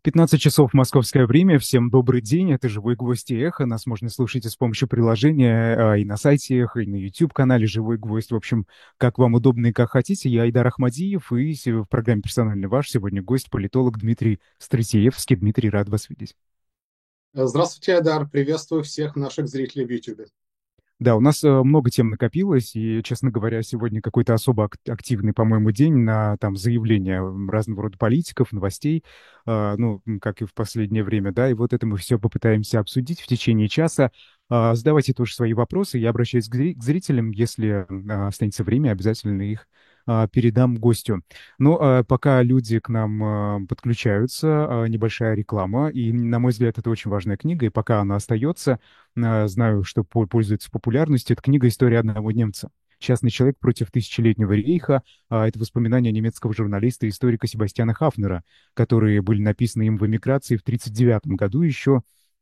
15 часов московское время. Всем добрый день. Это «Живой гвоздь» и «Эхо». Нас можно слушать и с помощью приложения, и на сайте «Эхо», и на YouTube-канале «Живой гвоздь». В общем, как вам удобно и как хотите. Я Айдар Ахмадиев, и в программе «Персональный ваш» сегодня гость, политолог Дмитрий Стратиевский. Дмитрий, рад вас видеть. Здравствуйте, Айдар. Приветствую всех наших зрителей в YouTube. Да, у нас много тем накопилось, и, честно говоря, сегодня какой-то особо активный, по-моему, день на там заявления разного рода политиков, новостей, как и в последнее время, да, и вот это мы все попытаемся обсудить в течение часа. Задавайте тоже свои вопросы, я обращаюсь к зрителям, если останется время, обязательно их передам гостю. Но пока люди к нам подключаются, небольшая реклама, и, на мой взгляд, это очень важная книга, и пока она остается, знаю, что пользуется популярностью. Это книга «История одного немца». «Частный человек против тысячелетнего рейха». Это воспоминания немецкого журналиста и историка Себастьяна Хафнера, которые были написаны им в эмиграции в 1939 году, еще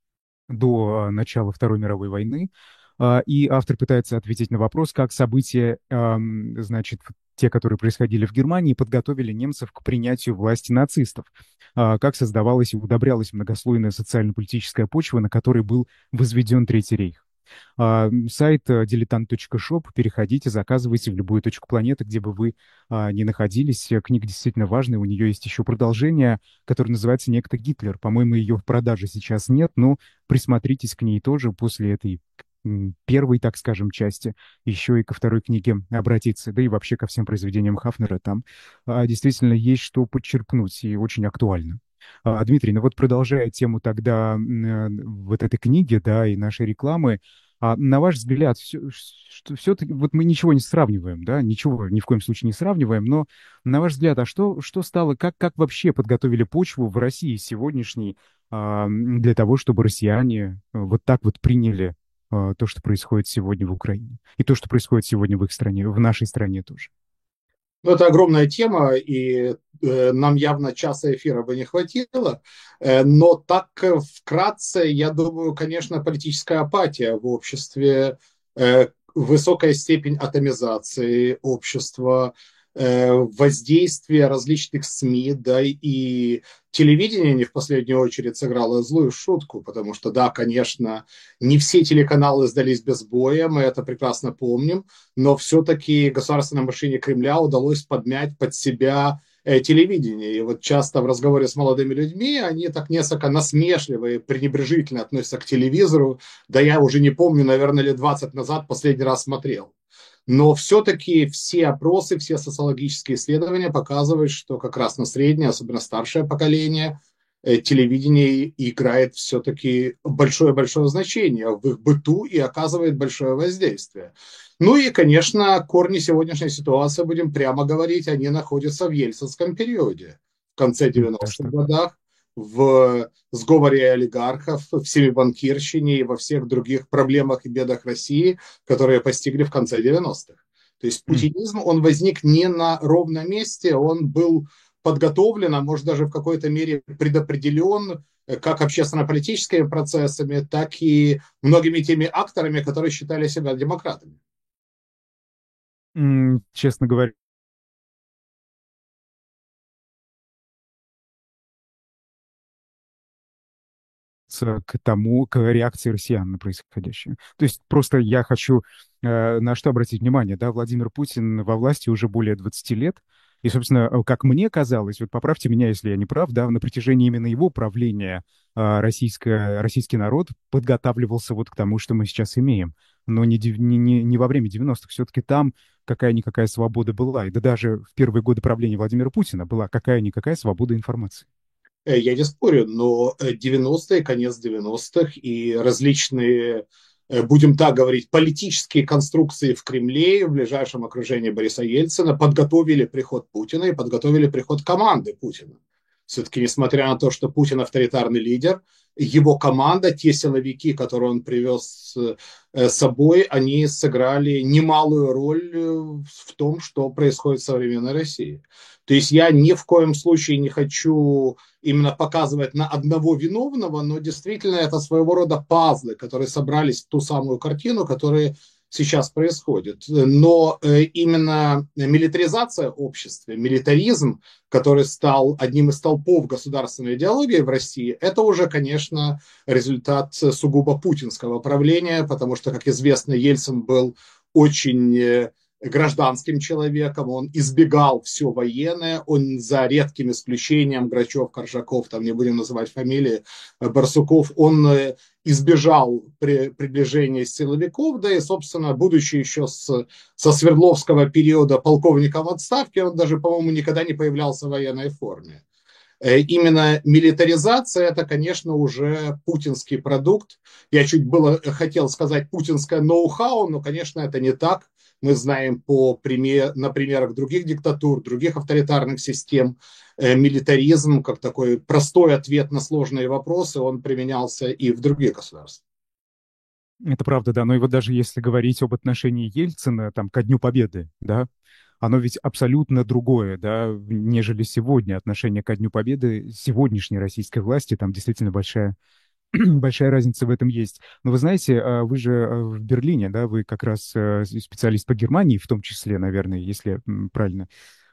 до начала Второй мировой войны. И автор пытается ответить на вопрос, как события, значит, те, которые происходили в Германии, подготовили немцев к принятию власти нацистов, как создавалась и удобрялась многослойная социально-политическая почва, на которой был возведен Третий рейх. Сайт diletant.shop, переходите, заказывайте в любую точку планеты, где бы вы ни находились. Книга действительно важная, у нее есть еще продолжение, которое называется «Некто Гитлер». По-моему, ее в продаже сейчас нет, но присмотритесь к ней тоже после этой первой, так скажем, части, еще и ко второй книге обратиться, да и вообще ко всем произведениям Хафнера. Там действительно есть что подчеркнуть и очень актуально. Дмитрий, ну вот продолжая тему тогда вот этой книги, да, и нашей рекламы, на ваш взгляд, все-таки вот мы ничего не сравниваем, да, ничего ни в коем случае не сравниваем, но на ваш взгляд, что стало, как вообще подготовили почву в России сегодняшней для того, чтобы россияне вот так вот приняли то, что происходит сегодня в Украине, и то, что происходит сегодня в их стране, в нашей стране тоже? Ну, это огромная тема, и нам явно часа эфира бы не хватило. Но так вкратце, я думаю, конечно, политическая апатия в обществе, высокая степень атомизации общества, воздействие различных СМИ, да, и телевидение не в последнюю очередь сыграло злую шутку, потому что, да, конечно, не все телеканалы сдались без боя, мы это прекрасно помним, но все-таки государственной машине Кремля удалось подмять под себя телевидение. И вот часто в разговоре с молодыми людьми они так несколько насмешливо и пренебрежительно относятся к телевизору. Да я уже не помню, наверное, лет 20 назад последний раз смотрел. Но все-таки все опросы, все социологические исследования показывают, что как раз на среднее, особенно старшее поколение, телевидение играет все-таки большое-большое значение в их быту и оказывает большое воздействие. Ну и, конечно, корни сегодняшней ситуации, будем прямо говорить, они находятся в ельцинском периоде, в конце Даже 90-х так. годах, в сговоре олигархов, в семибанкирщине и во всех других проблемах и бедах России, которые постигли в конце 90-х. То есть путинизм, он возник не на ровном месте, он был подготовлен, а может даже в какой-то мере предопределен как общественно-политическими процессами, так и многими теми акторами, которые считали себя демократами. Честно говоря, к реакции россиян на происходящее. То есть просто я хочу на что обратить внимание, да, Владимир Путин во власти уже более 20 лет, и, собственно, как мне казалось, вот поправьте меня, если я не прав, да, на протяжении именно его правления российский народ подготавливался вот к тому, что мы сейчас имеем, но не во время 90-х, все-таки там какая-никакая свобода была, и да даже в первые годы правления Владимира Путина была какая-никакая свобода информации. Я не спорю, но 90-е, конец 90-х и различные, будем так говорить, политические конструкции в Кремле и в ближайшем окружении Бориса Ельцина подготовили приход Путина и подготовили приход команды Путина. Все-таки, несмотря на то, что Путин авторитарный лидер, его команда, те силовики, которые он привез с собой, они сыграли немалую роль в том, что происходит в современной России. То есть я ни в коем случае не хочу именно показывать на одного виновного, но действительно это своего рода пазлы, которые собрались в ту самую картину, которые сейчас происходит. Но именно милитаризация общества, милитаризм, который стал одним из столпов государственной идеологии в России, это уже, конечно, результат сугубо путинского правления, потому что, как известно, Ельцин был очень гражданским человеком, он избегал все военное, он за редким исключением Грачев, Коржаков, там не будем называть фамилии, Барсуков, он избежал приближения силовиков, да и, собственно, будучи еще со Свердловского периода полковником в отставке, он даже, по-моему, никогда не появлялся в военной форме. Именно милитаризация – это, конечно, уже путинский продукт. Я чуть было хотел сказать путинское ноу-хау, но, конечно, это не так. Мы знаем на примерах других диктатур, других авторитарных систем, милитаризм, как такой простой ответ на сложные вопросы, он применялся и в других государствах. Это правда, да. Но и вот даже если говорить об отношении Ельцина там ко Дню Победы, да, оно ведь абсолютно другое, да, нежели сегодня. Отношение ко Дню Победы сегодняшней российской власти, там действительно большая разница в этом есть. Но вы знаете, вы же в Берлине, да, вы как раз специалист по Германии, в том числе, наверное, если я правильно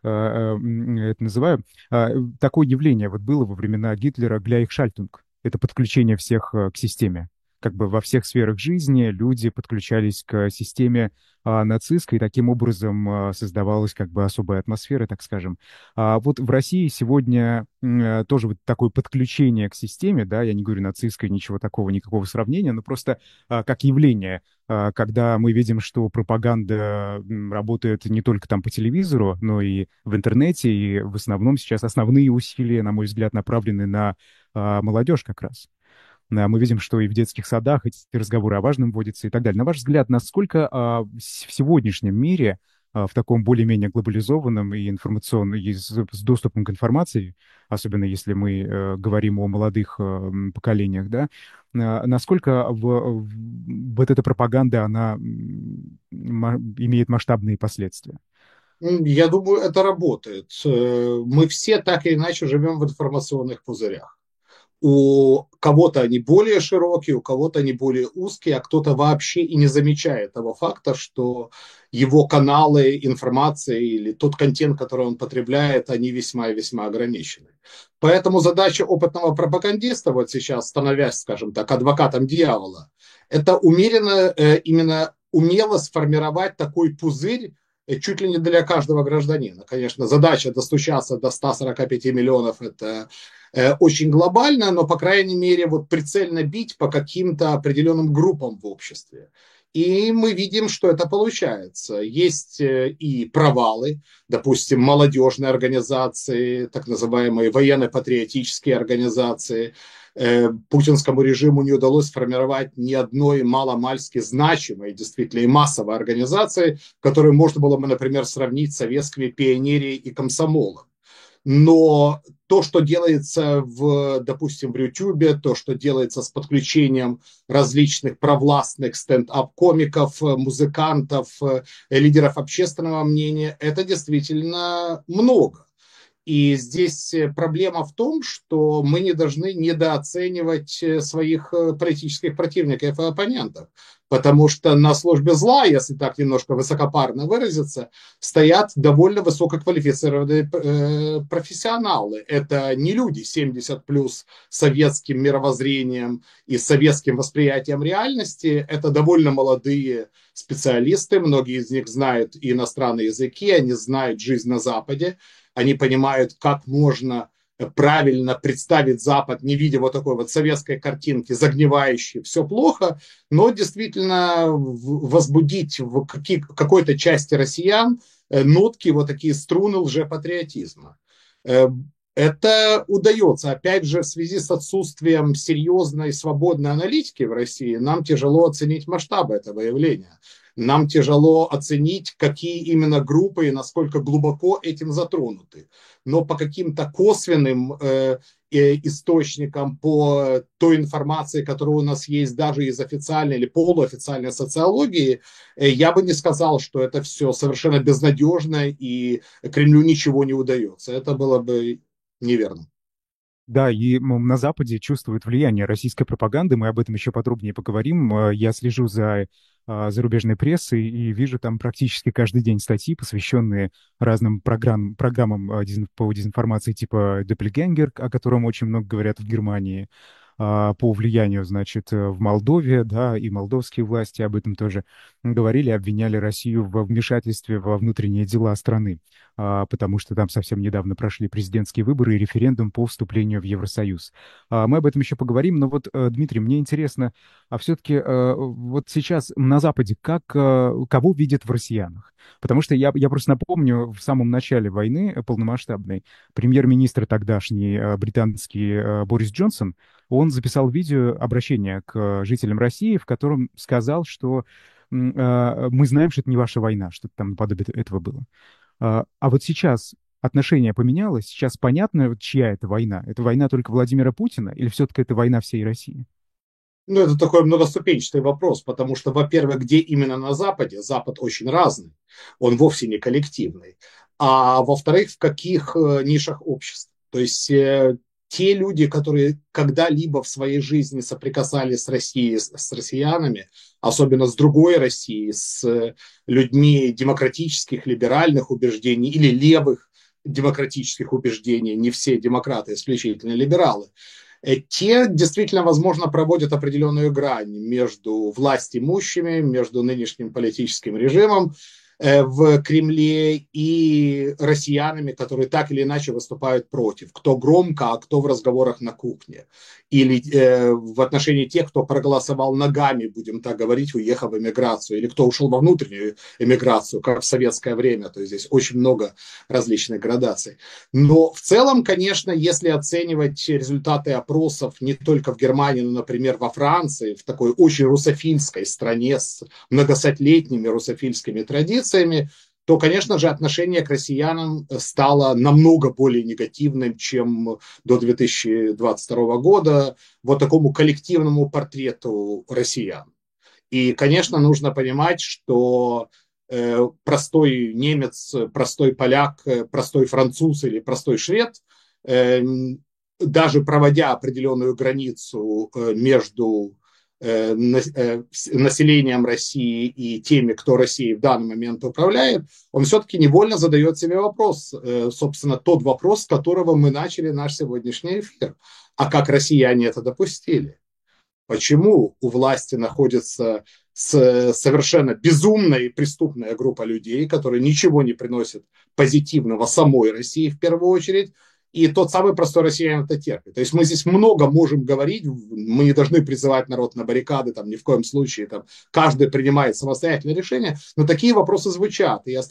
это называю. Такое явление вот было во времена Гитлера Гляйхшальтунг. Это подключение всех к системе. Как бы во всех сферах жизни люди подключались к системе нацистской, и таким образом создавалась как бы особая атмосфера, так скажем. А вот в России сегодня тоже вот такое подключение к системе, да, я не говорю нацистской, ничего такого, никакого сравнения, но просто как явление, когда мы видим, что пропаганда работает не только там по телевизору, но и в интернете, и в основном сейчас основные усилия, на мой взгляд, направлены на молодежь как раз. Мы видим, что и в детских садах эти разговоры о важном вводятся и так далее. На ваш взгляд, насколько в сегодняшнем мире, в таком более-менее глобализованном и информационном, и с доступом к информации, особенно если мы говорим о молодых поколениях, да, насколько вот эта пропаганда, она имеет масштабные последствия? Я думаю, это работает. Мы все так или иначе живем в информационных пузырях. У кого-то они более широкие, у кого-то они более узкие, а кто-то вообще и не замечает того факта, что его каналы информации или тот контент, который он потребляет, они весьма и весьма ограничены. Поэтому задача опытного пропагандиста, вот сейчас становясь, скажем так, адвокатом дьявола, это именно умело сформировать такой пузырь, чуть ли не для каждого гражданина. Конечно, задача достучаться до 145 миллионов – это очень глобально, но, по крайней мере, вот прицельно бить по каким-то определенным группам в обществе. И мы видим, что это получается. Есть и провалы, допустим, молодежные организации, так называемые военно-патриотические организации. Путинскому режиму не удалось сформировать ни одной маломальски значимой, действительно, и массовой организации, которую можно было бы, например, сравнить с советскими пионерией и комсомолом. Но то, что делается допустим, в Ютубе, то, что делается с подключением различных провластных стендап-комиков, музыкантов, лидеров общественного мнения, это действительно много. И здесь проблема в том, что мы не должны недооценивать своих политических противников и оппонентов, потому что на службе зла, если так немножко высокопарно выразиться, стоят довольно высококвалифицированные профессионалы. Это не люди 70 плюс советским мировоззрением и советским восприятием реальности, это довольно молодые специалисты, многие из них знают и иностранные языки, они знают жизнь на Западе, они понимают, как можно правильно представить Запад, не видя вот такой вот советской картинки, загнивающей, все плохо, но действительно возбудить в какой-то части россиян нотки, вот такие струны лжепатриотизма. Это удается. Опять же, в связи с отсутствием серьезной свободной аналитики в России, нам тяжело оценить масштабы этого явления. Нам тяжело оценить, какие именно группы и насколько глубоко этим затронуты. Но по каким-то косвенным источникам, по той информации, которая у нас есть даже из официальной или полуофициальной социологии, я бы не сказал, что это все совершенно безнадежно и Кремлю ничего не удается. Это было бы неверно. Да, и на Западе чувствуют влияние российской пропаганды. Мы об этом еще подробнее поговорим. Я слежу за зарубежной прессы и вижу там практически каждый день статьи, посвященные разным программам по дезинформации типа Doppelganger, о котором очень много говорят в Германии, по влиянию, значит, в Молдове, да, и молдовские власти об этом тоже говорили, обвиняли Россию во вмешательстве во внутренние дела страны, потому что там совсем недавно прошли президентские выборы и референдум по вступлению в Евросоюз. Мы об этом еще поговорим, но вот, Дмитрий, мне интересно, а все-таки вот сейчас на Западе кого видят в россиянах? Потому что я просто напомню, в самом начале войны полномасштабной премьер-министр тогдашний британский Борис Джонсон, он записал видео обращение к жителям России, в котором сказал, что мы знаем, что это не ваша война, что-то там наподобие этого было. А вот сейчас отношение поменялось, сейчас понятно, чья это война? Это война только Владимира Путина или все-таки это война всей России? Ну, это такой многоступенчатый вопрос, потому что, во-первых, где именно на Западе? Запад очень разный, он вовсе не коллективный. А во-вторых, в каких нишах общества? То есть те люди, которые когда-либо в своей жизни соприкасались с Россией, с россиянами, особенно с другой Россией, с людьми демократических, либеральных убеждений или левых демократических убеждений, не все демократы, исключительно либералы, те действительно, возможно, проводят определенную грань между власть имущими, между нынешним политическим режимом в Кремле и россиянами, которые так или иначе выступают против. Кто громко, а кто в разговорах на кухне. Или в отношении тех, кто проголосовал ногами, будем так говорить, уехав в эмиграцию. Или кто ушел во внутреннюю эмиграцию, как в советское время. То есть здесь очень много различных градаций. Но в целом, конечно, если оценивать результаты опросов не только в Германии, но, например, во Франции, в такой очень русофильской стране с многосотлетними русофильскими традициями, то, конечно же, отношение к россиянам стало намного более негативным, чем до 2022 года, вот такому коллективному портрету россиян. И, конечно, нужно понимать, что простой немец, простой поляк, простой француз или простой швед, даже проводя определенную границу между населением России и теми, кто Россией в данный момент управляет, он все-таки невольно задает себе вопрос, собственно, тот вопрос, с которого мы начали наш сегодняшний эфир. А как россияне это допустили? Почему у власти находится совершенно безумная и преступная группа людей, которые ничего не приносят позитивного самой России в первую очередь, и тот самый простой россиянин это терпит. То есть мы здесь много можем говорить, мы не должны призывать народ на баррикады, там, ни в коем случае, там, каждый принимает самостоятельное решение, но такие вопросы звучат. И я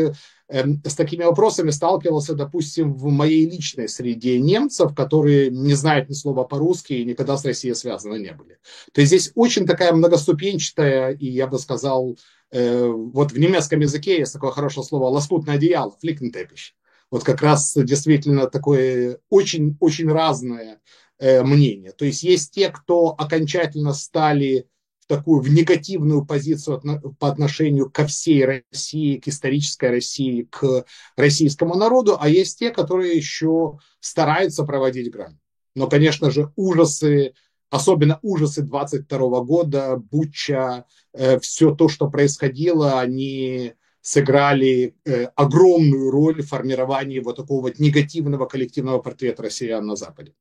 с такими вопросами сталкивался, допустим, в моей личной среде немцев, которые не знают ни слова по-русски и никогда с Россией связаны не были. То есть здесь очень такая многоступенчатая, и я бы сказал, вот в немецком языке есть такое хорошее слово «лоскутное одеяло», «фликентеппich». Вот как раз действительно такое очень разное мнение. То есть есть те, кто окончательно стали в негативную позицию по отношению ко всей России, к исторической России, к российскому народу, а есть те, которые еще стараются проводить грань. Но, конечно же, ужасы, особенно ужасы 22 года, Буча, все то, что происходило, они сыграли огромную роль в формировании вот такого вот негативного коллективного портрета россиян на Западе.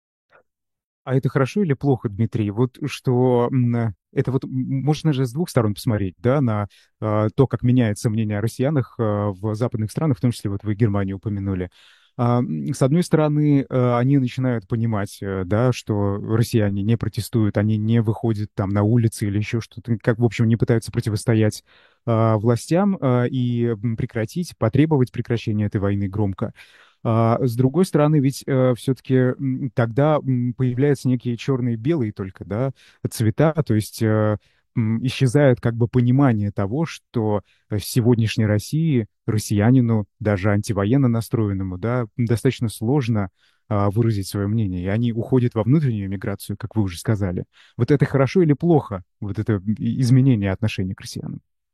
А это хорошо или плохо, Дмитрий? Вот что это вот можно же с двух сторон посмотреть, да, на то, как меняется мнение о россиянах в западных странах, в том числе вот вы Германию упомянули. С одной стороны, они начинают понимать, да, что россияне не протестуют, они не выходят там на улицы или еще что-то, как, в общем, не пытаются противостоять властям и прекратить, потребовать прекращения этой войны громко. С другой стороны, ведь все-таки тогда появляются некие черные и белые только, да, цвета, то есть исчезает как бы понимание того, что в сегодняшней России россиянину, даже антивоенно настроенному, да, достаточно сложно выразить свое мнение, и они уходят во внутреннюю миграцию, как вы уже сказали. Вот это хорошо или плохо, вот это изменение отношения к россиянам?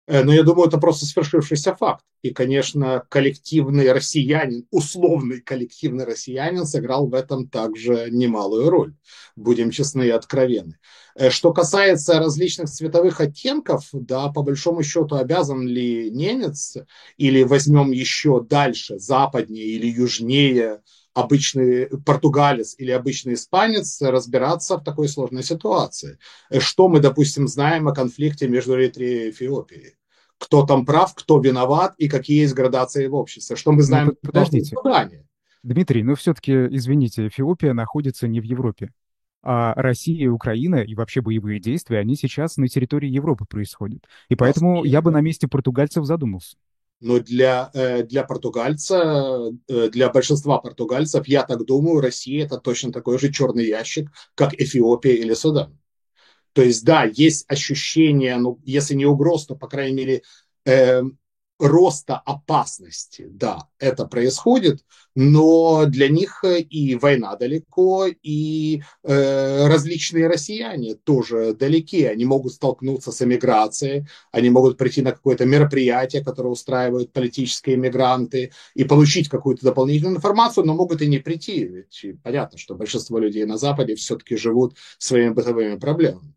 Но я думаю, это просто свершившийся факт. И, конечно, коллективный россиянин, условный коллективный россиянин сыграл в этом также немалую роль. Будем честны и откровенны. Что касается различных цветовых оттенков, да, по большому счету, обязан ли немец, или возьмем еще дальше, западнее или южнее, обычный португалец или обычный испанец разбираться в такой сложной ситуации. Что мы, допустим, знаем о конфликте между Эритреей и Эфиопией? Кто там прав, кто виноват и какие есть градации в обществе? Что мы Но знаем о ситуации в подождите, Судане? Дмитрий, но все-таки, извините, Эфиопия находится не в Европе. А Россия и Украина и вообще боевые действия, они сейчас на территории Европы происходят. И поэтому я бы Разумеется. на месте португальцев задумался. Но для португальца, для большинства португальцев, я так думаю, Россия это точно такой же черный ящик, как Эфиопия или Судан. То есть, да, есть ощущение, ну, если не угроз, то, по крайней мере, э, роста опасности. Да, это происходит, но для них и война далеко, и различные россияне тоже далеки. Они могут столкнуться с эмиграцией, они могут прийти на какое-то мероприятие, которое устраивают политические эмигранты, и получить какую-то дополнительную информацию, но могут и не прийти. Ведь понятно, что большинство людей на Западе все-таки живут своими бытовыми проблемами.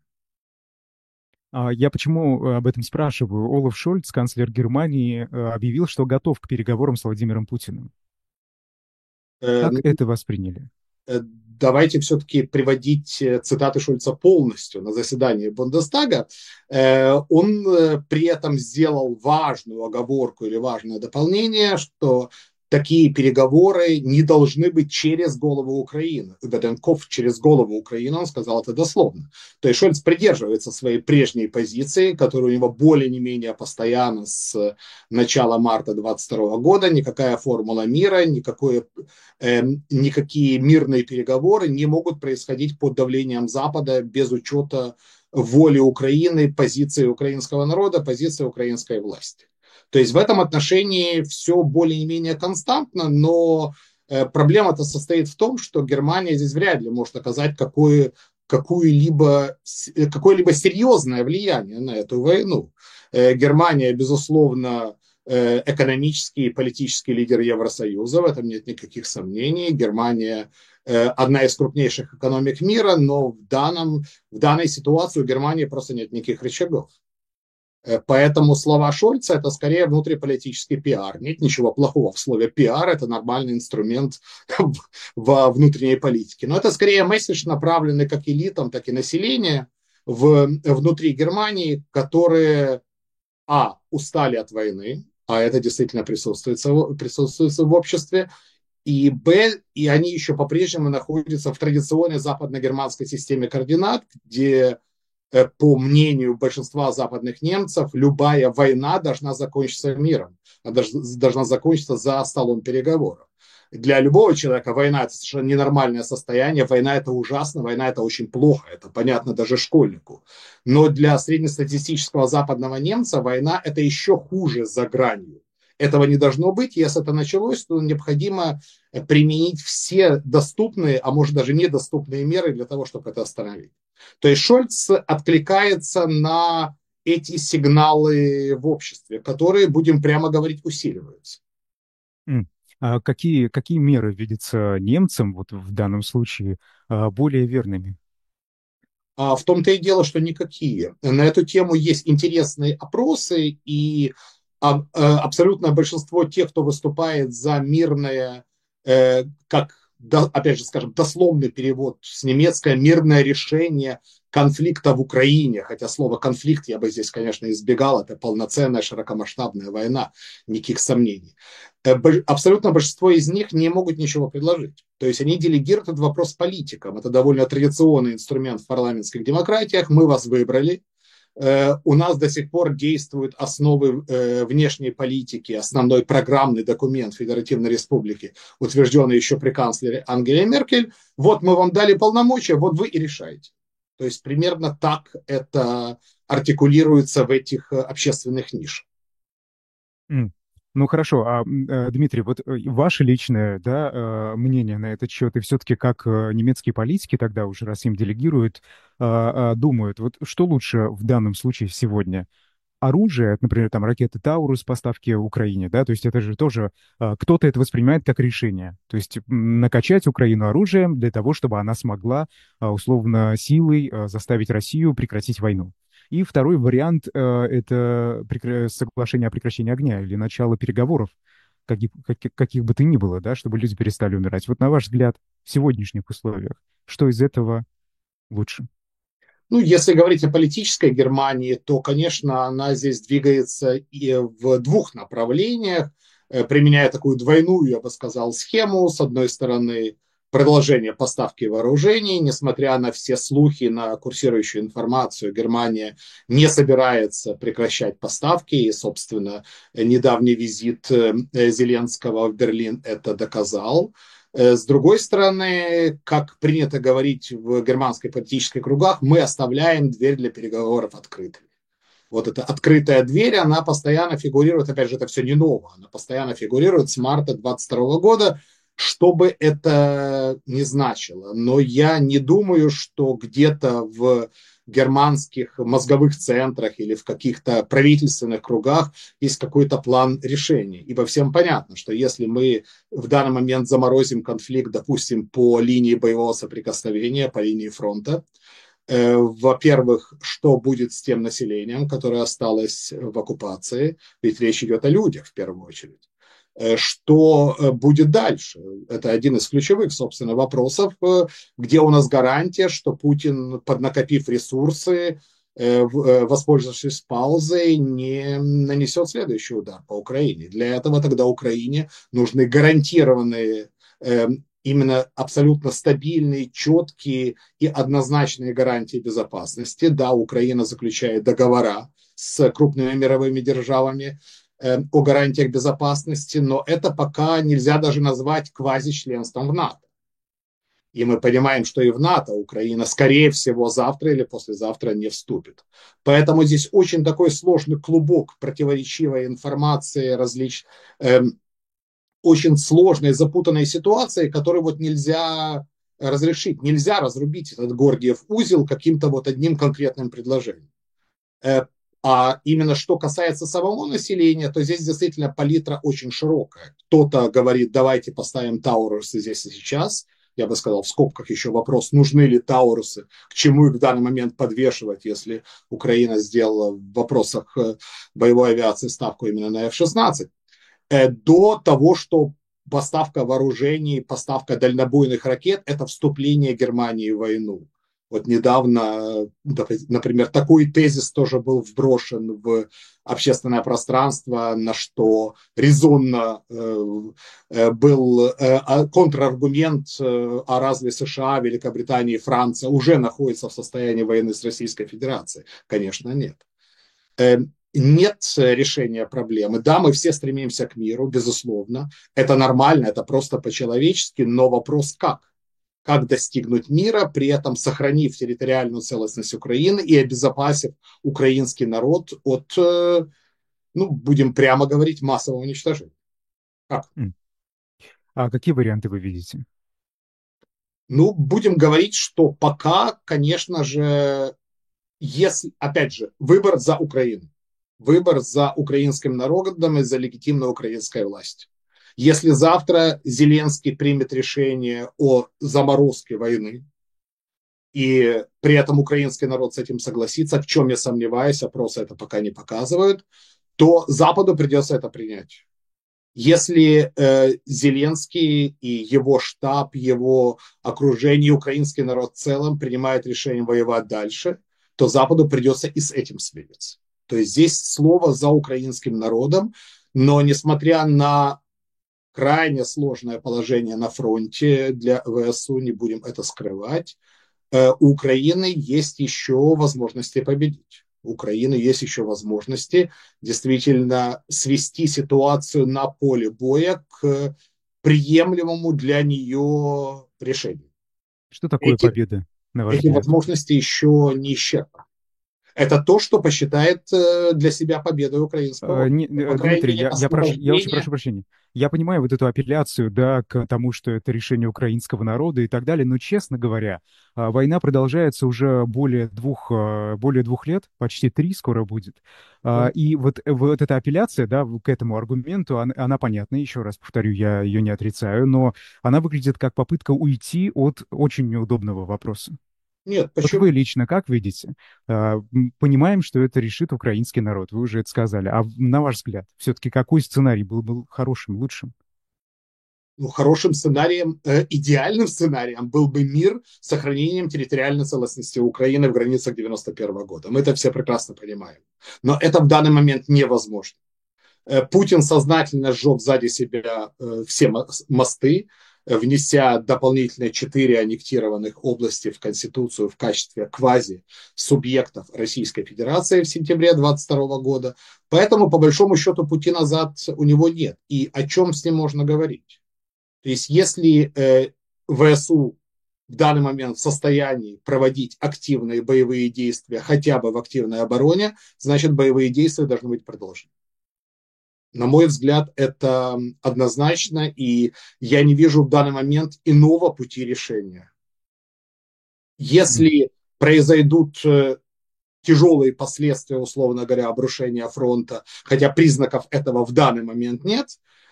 Я почему об этом спрашиваю? Олаф Шольц, канцлер Германии, объявил, что готов к переговорам с Владимиром Путиным. Как Ну, это восприняли? давайте все-таки приводить цитаты Шульца полностью на заседании Бундестага. Он при этом сделал важную оговорку или важное дополнение, что такие переговоры не должны быть через голову Украины. Беденков через голову Украины, он сказал это дословно. То есть Шольц придерживается своей прежней позиции, которая у него более не менее постоянно с начала марта 2022 года. Никакая формула мира, никакие мирные переговоры не могут происходить под давлением Запада без учета воли Украины, позиции украинского народа, позиции украинской власти. То есть в этом отношении все более-менее константно, но проблема-то состоит в том, что Германия здесь вряд ли может оказать какое-либо серьезное влияние на эту войну. Германия, безусловно, экономический и политический лидер Евросоюза, в этом нет никаких сомнений. Германия одна из крупнейших экономик мира, но в данной ситуации у Германии просто нет никаких рычагов. Поэтому слова Шольца это скорее внутриполитический пиар. Нет ничего плохого в слове пиар, это нормальный инструмент во внутренней политике. Но это скорее месседж, направленный как элитам, так и населению внутри Германии, которые устали от войны, а это действительно присутствует в обществе, и они еще по-прежнему находятся в традиционной западно-германской системе координат, где, по мнению большинства западных немцев, любая война должна закончиться миром, она должна закончиться за столом переговоров. Для любого человека война – это совершенно ненормальное состояние, война – это ужасно, война – это очень плохо, это понятно даже школьнику. Но для среднестатистического западного немца война – это еще хуже за гранью. Этого не должно быть. Если это началось, то необходимо применить все доступные, а может даже недоступные меры для того, чтобы это остановить. То есть Шольц откликается на эти сигналы в обществе, которые, будем прямо говорить, усиливаются. А какие меры видятся немцам вот в данном случае более верными? А в том-то и дело, что никакие. На эту тему есть интересные опросы, и абсолютное большинство тех, кто выступает за мирное, как, опять же, скажем, дословный перевод с немецкое «мирное решение конфликта в Украине», хотя слово «конфликт» я бы здесь, конечно, избегал, это полноценная широкомасштабная война, никаких сомнений. Абсолютно большинство из них не могут ничего предложить. То есть они делегируют этот вопрос политикам. Это довольно традиционный инструмент в парламентских демократиях. Мы вас выбрали. У нас до сих пор действуют основы внешней политики, основной программный документ Федеративной Республики, утвержденный еще при канцлере Ангеле Меркель. Вот мы вам дали полномочия, вот вы и решаете. То есть примерно так это артикулируется в этих общественных нишах. М. Ну хорошо, Дмитрий, вот ваше личное, да, мнение на этот счет, и все-таки как немецкие политики тогда уже, раз им делегируют, думают, вот что лучше в данном случае сегодня? оружие, например, там ракеты Таурус, поставки Украине, да, то есть это же тоже кто-то это воспринимает как решение. То есть накачать Украину оружием для того, чтобы она смогла условно силой заставить Россию прекратить войну. И второй вариант это соглашение о прекращении огня или начало переговоров, каких бы то ни было, да, чтобы люди перестали умирать. Вот на ваш взгляд, в сегодняшних условиях, что из этого лучше? Ну, если говорить о политической Германии, то, конечно, она здесь двигается и в двух направлениях, применяя такую двойную, я бы сказал, схему. С одной стороны, продолжение поставки вооружений, несмотря на все слухи, на курсирующую информацию, Германия не собирается прекращать поставки, и, собственно, недавний визит Зеленского в Берлин это доказал. С другой стороны, как принято говорить в германской политической кругах, мы оставляем дверь для переговоров открытой. Вот эта открытая дверь, она постоянно фигурирует, опять же, это все не ново, она постоянно фигурирует с марта 2022 года, что бы это ни значило. Но я не думаю, что где-то в германских мозговых центрах или в каких-то правительственных кругах есть какой-то план решения. Ибо всем понятно, что если мы в данный момент заморозим конфликт, допустим, по линии боевого соприкосновения, по линии фронта, во-первых, что будет с тем населением, которое осталось в оккупации, ведь речь идет о людях в первую очередь. Что будет дальше? Это один из ключевых, собственно, вопросов, где у нас гарантия, что Путин, поднакопив ресурсы, воспользовавшись паузой, не нанесет следующий удар по Украине. Для этого тогда Украине нужны гарантированные именно абсолютно стабильные, четкие и однозначные гарантии безопасности. Да, Украина заключает договора с крупными мировыми державами о гарантиях безопасности, но это пока нельзя даже назвать квазичленством в НАТО. И мы понимаем, что и в НАТО Украина, скорее всего, завтра или послезавтра не вступит. Поэтому здесь очень такой сложный клубок противоречивой информации, очень сложной, запутанной ситуации, которую вот нельзя разрешить. Нельзя разрубить этот Гордиев узел каким-то вот одним конкретным предложением. А именно что касается самого населения, то здесь действительно палитра очень широкая. Кто-то говорит, давайте поставим Таурусы здесь и сейчас. Я бы сказал, в скобках еще вопрос, нужны ли Таурусы, к чему их в данный момент подвешивать, если Украина сделала в вопросах боевой авиации ставку именно на F-16, до того, что поставка вооружений, поставка дальнобойных ракет – это вступление Германии в войну. Вот недавно, например, такой тезис тоже был вброшен в общественное пространство, на что резонно был контраргумент, а разве США, Великобритания и Франция уже находятся в состоянии войны с Российской Федерацией? Конечно, нет. Нет решения проблемы. Да, мы все стремимся к миру, безусловно. Это нормально, это просто по-человечески, но вопрос как? Как достигнуть мира, при этом сохранив территориальную целостность Украины и обезопасив украинский народ от, ну, будем прямо говорить, массового уничтожения. Как? А какие варианты вы видите? Ну, будем говорить, что пока, конечно же, если, опять же, выбор за Украину. Выбор за украинским народом и за легитимной украинской властью. Если завтра Зеленский примет решение о заморозке войны, и при этом украинский народ с этим согласится, в чем я сомневаюсь, опросы это пока не показывают, то Западу придется это принять. Если Зеленский и его штаб, его окружение, украинский народ в целом принимает решение воевать дальше, то Западу придется и с этим смириться. То есть здесь слово за украинским народом, но несмотря на крайне сложное положение на фронте для ВСУ, не будем это скрывать, у Украины есть еще возможности победить. У Украины есть еще возможности действительно свести ситуацию на поле боя к приемлемому для нее решению. Что такое Эти, победа, на ваш эти взгляд? возможности еще не исчерпаны. Это то, что посчитает для себя победой украинского общества. По крайней Дмитрий, мере, я очень прошу освобождение. прощения. Я понимаю вот эту апелляцию, да, к тому, что это решение украинского народа и так далее, но, честно говоря, война продолжается уже более двух лет, почти три скоро будет. И вот эта апелляция, да, к этому аргументу, она понятна, еще раз повторю, я ее не отрицаю, но она выглядит как попытка уйти от очень неудобного вопроса. Нет, Вот почему? вы лично как видите? Понимаем, что это решит украинский народ, вы уже это сказали. А на ваш взгляд, все-таки какой сценарий был хорошим, лучшим? Ну, хорошим сценарием, идеальным сценарием был бы мир с сохранением территориальной целостности Украины в границах 91 года. Мы это все прекрасно понимаем. Но это в данный момент невозможно. Путин сознательно сжег сзади себя все мосты, внеся дополнительные 4 аннектированных области в Конституцию в качестве квази-субъектов Российской Федерации в сентябре 2022 года. Поэтому, по большому счету, пути назад у него нет. И о чем с ним можно говорить? То есть, если ВСУ в данный момент в состоянии проводить активные боевые действия хотя бы в активной обороне, значит, боевые действия должны быть продолжены. На мой взгляд, это однозначно, и я не вижу в данный момент иного пути решения. Если произойдут тяжелые последствия, условно говоря, обрушения фронта, хотя признаков этого в данный момент нет,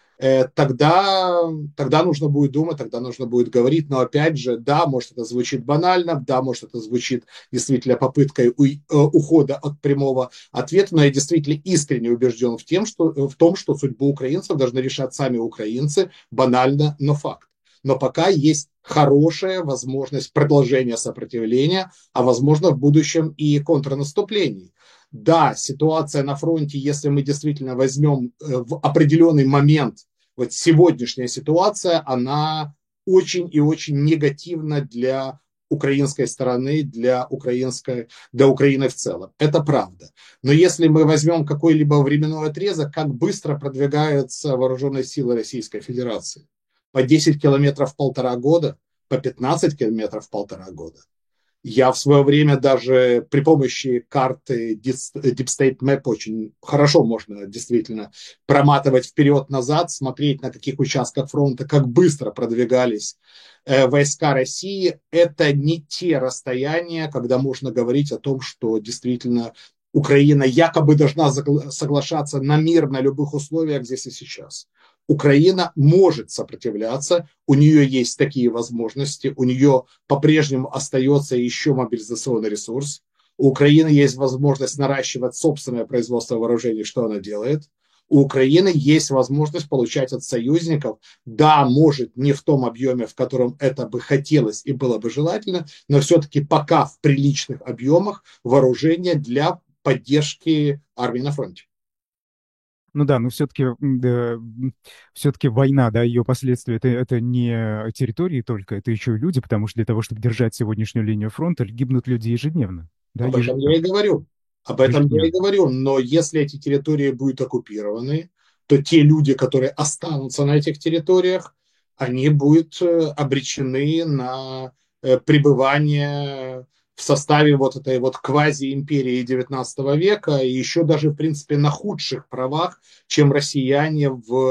тогда нужно будет думать, тогда нужно будет говорить. Но опять же, да, может это звучит банально, да, может это звучит действительно попыткой ухода от прямого ответа, но я действительно искренне убежден в том, что судьбу украинцев должны решать сами украинцы, банально, но факт. Но пока есть хорошая возможность продолжения сопротивления, а возможно в будущем и контрнаступлений. Да, ситуация на фронте, если мы действительно возьмем в определенный момент, вот сегодняшняя ситуация, она очень и очень негативна для украинской стороны, для Украины в целом. Это правда. Но если мы возьмем какой-либо временной отрезок, как быстро продвигаются вооруженные силы Российской Федерации? По 10 километров в 1,5 года, по 15 километров в 1,5 года. Я в свое время даже при помощи карты Deep State Map очень хорошо можно действительно проматывать вперед-назад, смотреть на каких участках фронта, как быстро продвигались войска России. Это не те расстояния, когда можно говорить о том, что действительно Украина якобы должна соглашаться на мир на любых условиях здесь и сейчас. Украина может сопротивляться, у нее есть такие возможности, у нее по-прежнему остается еще мобилизационный ресурс, у Украины есть возможность наращивать собственное производство вооружений, что она делает. У Украины есть возможность получать от союзников, да, может, не в том объеме, в котором это бы хотелось и было бы желательно, но все-таки пока в приличных объемах вооружения для поддержки армии на фронте. Ну да, но все-таки да, все-таки война, да, ее последствия это не территории только, это еще и люди, потому что для того, чтобы держать сегодняшнюю линию фронта, гибнут люди ежедневно, да, Об этом я и ежедневно, говорю. Об этом я и ежедневно. говорю. Но если эти территории будут оккупированы, то те люди, которые останутся на этих территориях, они будут обречены на пребывание в составе вот этой вот квази-империи XIX века и еще даже, в принципе, на худших правах, чем россияне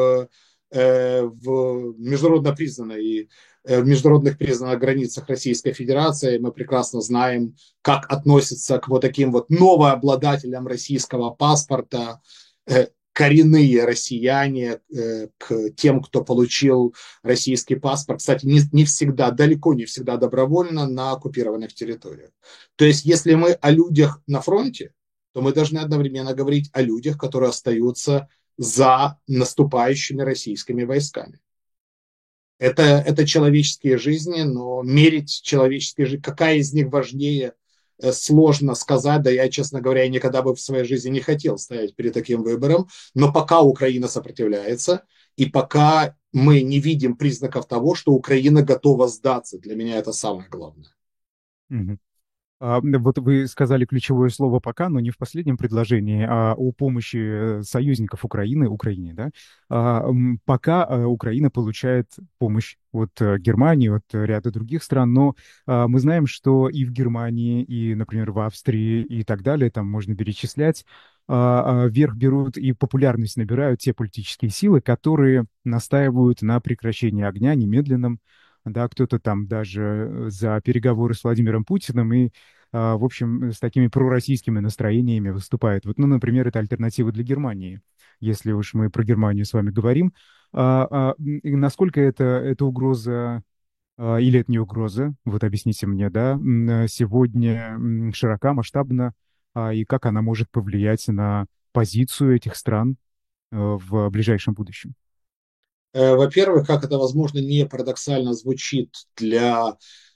в международно признанной в международных признанных границах Российской Федерации. Мы прекрасно знаем, как относятся к вот таким вот новообладателям российского паспорта коренные россияне к тем, кто получил российский паспорт. Кстати, не всегда, далеко не всегда добровольно на оккупированных территориях. То есть, если мы о людях на фронте, то мы должны одновременно говорить о людях, которые остаются за наступающими российскими войсками. Это человеческие жизни, но мерить человеческие жизни, какая из них важнее, сложно сказать. Да я, честно говоря, никогда бы в своей жизни не хотел стоять перед таким выбором. Но пока Украина сопротивляется, и пока мы не видим признаков того, что Украина готова сдаться, для меня это самое главное. Мгм. Вот вы сказали ключевое слово «пока», но не в последнем предложении, а о помощи союзников Украины, Украине, да? Пока Украина получает помощь от Германии, от ряда других стран, но мы знаем, что и в Германии, и, например, в Австрии и так далее, там можно перечислять, верх берут и популярность набирают те политические силы, которые настаивают на прекращении огня немедленном, да, кто-то там даже за переговоры с Владимиром Путиным и в общем, с такими пророссийскими настроениями выступает. Вот, ну, например, это альтернатива для Германии, если уж мы про Германию с вами говорим. И насколько это угроза или это не угроза? Вот объясните мне, да, сегодня широка, масштабна, и как она может повлиять на позицию этих стран в ближайшем будущем? Во-первых, как это, возможно, не парадоксально звучит для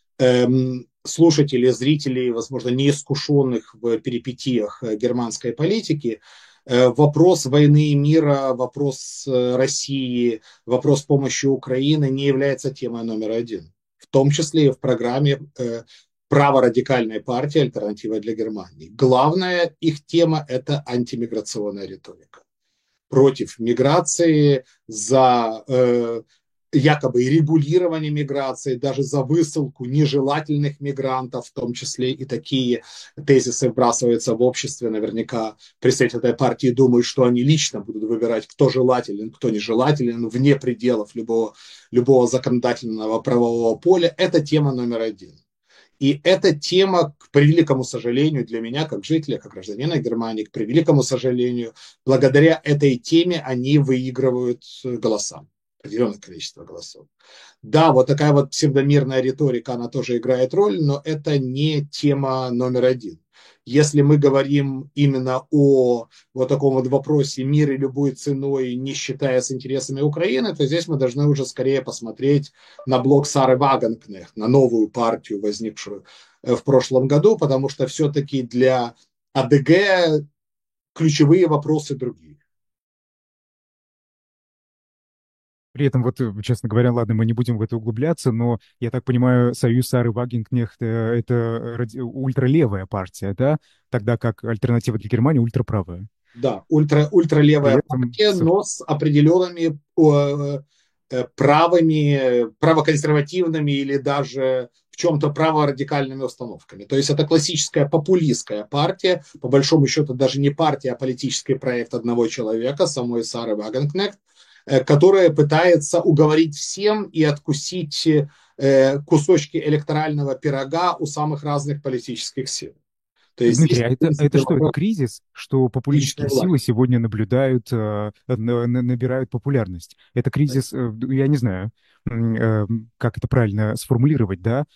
слушателей, зрителей, возможно, неискушенных в перипетиях германской политики, вопрос войны и мира, вопрос России, вопрос помощи Украины не является темой номер один. В том числе и в программе праворадикальной партии «Альтернатива для Германии». Главная их тема – это антимиграционная риторика. Против миграции, за якобы и регулирование миграции, даже за высылку нежелательных мигрантов, в том числе и такие тезисы вбрасываются в обществе. Наверняка представители этой партии думают, что они лично будут выбирать, кто желателен, кто нежелателен, вне пределов любого законодательного правового поля. Это тема номер один. И эта тема, к превеликому сожалению, для меня, как жителя, как гражданина Германии, к превеликому сожалению, благодаря этой теме они выигрывают голоса, определенное количество голосов. Да, вот такая вот псевдомирная риторика, она тоже играет роль, но это не тема номер один. Если мы говорим именно о вот таком вот вопросе мира любой ценой, не считая с интересами Украины, то здесь мы должны уже скорее посмотреть на блок Сары Вагенкнехт, на новую партию, возникшую в прошлом году, потому что все-таки для АДГ ключевые вопросы другие. При этом, вот, честно говоря, ладно, мы не будем в это углубляться, но, я так понимаю, Союз Сары Вагенкнехт это ультралевая партия, да? Тогда как альтернатива для Германии ультраправая. Да, При ультралевая этом партия, но с определенными правыми, правоконсервативными или даже в чем-то праворадикальными установками. То есть это классическая популистская партия, по большому счету даже не партия, а политический проект одного человека, самой Сары Вагенкнехт, которая пытается уговорить всем и откусить кусочки электорального пирога у самых разных политических сил. То есть Дмитрий, здесь, а в это принципе, что? Это вопрос кризис, что личной популистские силы власти. сегодня наблюдают, набирают популярность? Это кризис, я не знаю, как это правильно сформулировать, да?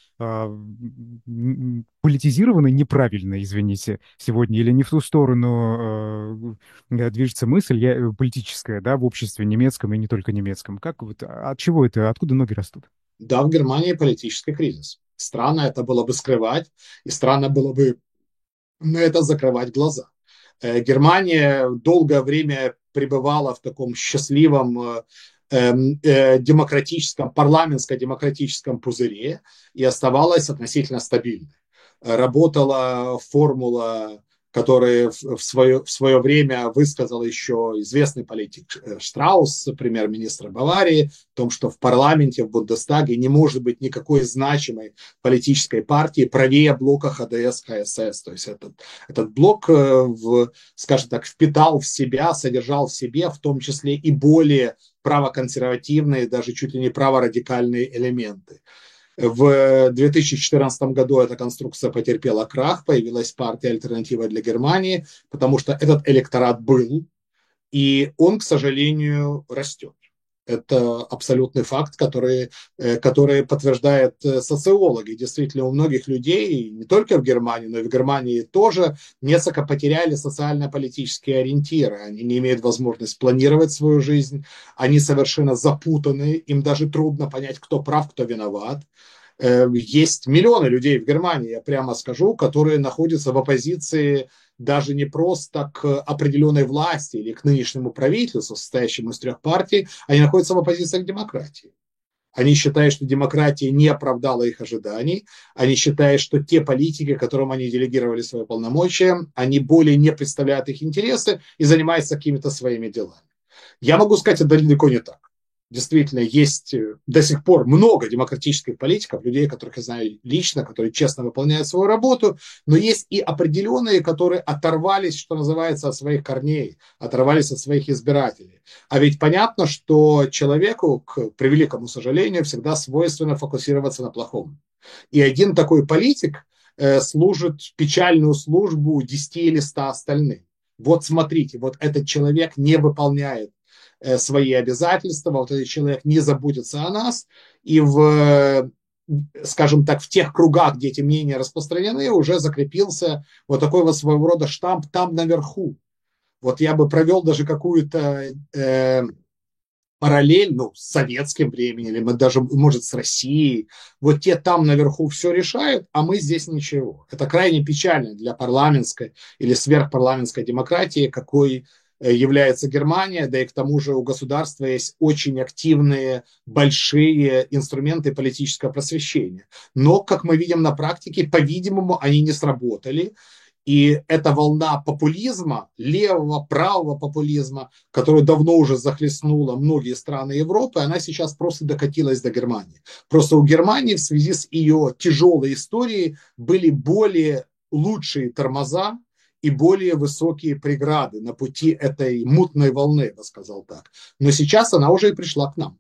Политизированный неправильно, извините, сегодня, или не в ту сторону движется мысль политическая, да, в обществе немецком и не только немецком. Как вот, от чего это, откуда ноги растут? Да, в Германии политический кризис. Странно это было бы скрывать, и странно было бы на это закрывать глаза. Германия долгое время пребывала в таком счастливом демократическом, парламентско-демократическом пузыре и оставалась относительно стабильной. Работала формула, которую в свое время высказал еще известный политик Штраус, премьер-министр Баварии, в том, что в парламенте, в Бундестаге не может быть никакой значимой политической партии правее блока ХДС-КСС. То есть этот блок, скажем так, впитал в себя, содержал в себе в том числе и более правоконсервативные, даже чуть ли не праворадикальные элементы. В 2014 году эта конструкция потерпела крах, появилась партия «Альтернатива для Германии», потому что этот электорат был, и он, к сожалению, растет. Это абсолютный факт, который подтверждают социологи. Действительно, у многих людей, не только в Германии, но и в Германии тоже, несколько потеряли социально-политические ориентиры. Они не имеют возможности планировать свою жизнь, они совершенно запутаны, им даже трудно понять, кто прав, кто виноват. Есть миллионы людей в Германии, я прямо скажу, которые находятся в оппозиции даже не просто к определенной власти или к нынешнему правительству, состоящему из трех партий, они находятся в оппозиции к демократии. Они считают, что демократия не оправдала их ожиданий. Они считают, что те политики, которым они делегировали свои полномочия, они более не представляют их интересы и занимаются какими-то своими делами. Я могу сказать, это далеко не так. Действительно, есть до сих пор много демократических политиков, людей, которых я знаю лично, которые честно выполняют свою работу, но есть и определенные, которые оторвались, что называется, от своих корней, оторвались от своих избирателей. А ведь понятно, что человеку, к превеликому сожалению, всегда свойственно фокусироваться на плохом. И один такой политик служит печальную службу 10 или 100 остальным. Вот смотрите, вот этот человек не выполняет свои обязательства, вот этот человек не заботится о нас, и скажем так, в тех кругах, где эти мнения распространены, уже закрепился вот такой вот своего рода штамп там наверху. Вот я бы провел даже какую-то параллель, ну, с советским временем, или даже, может, с Россией. Вот те там наверху все решают, а мы здесь ничего. Это крайне печально для парламентской или сверхпарламентской демократии, какой является Германия, да и к тому же у государства есть очень активные, большие инструменты политического просвещения. Но, как мы видим на практике, по-видимому, они не сработали. И эта волна популизма, левого, правого популизма, которая давно уже захлестнула многие страны Европы, она сейчас просто докатилась до Германии. Просто у Германии в связи с ее тяжелой историей были более лучшие тормоза и более высокие преграды на пути этой мутной волны, я бы сказал так. Но сейчас она уже и пришла к нам.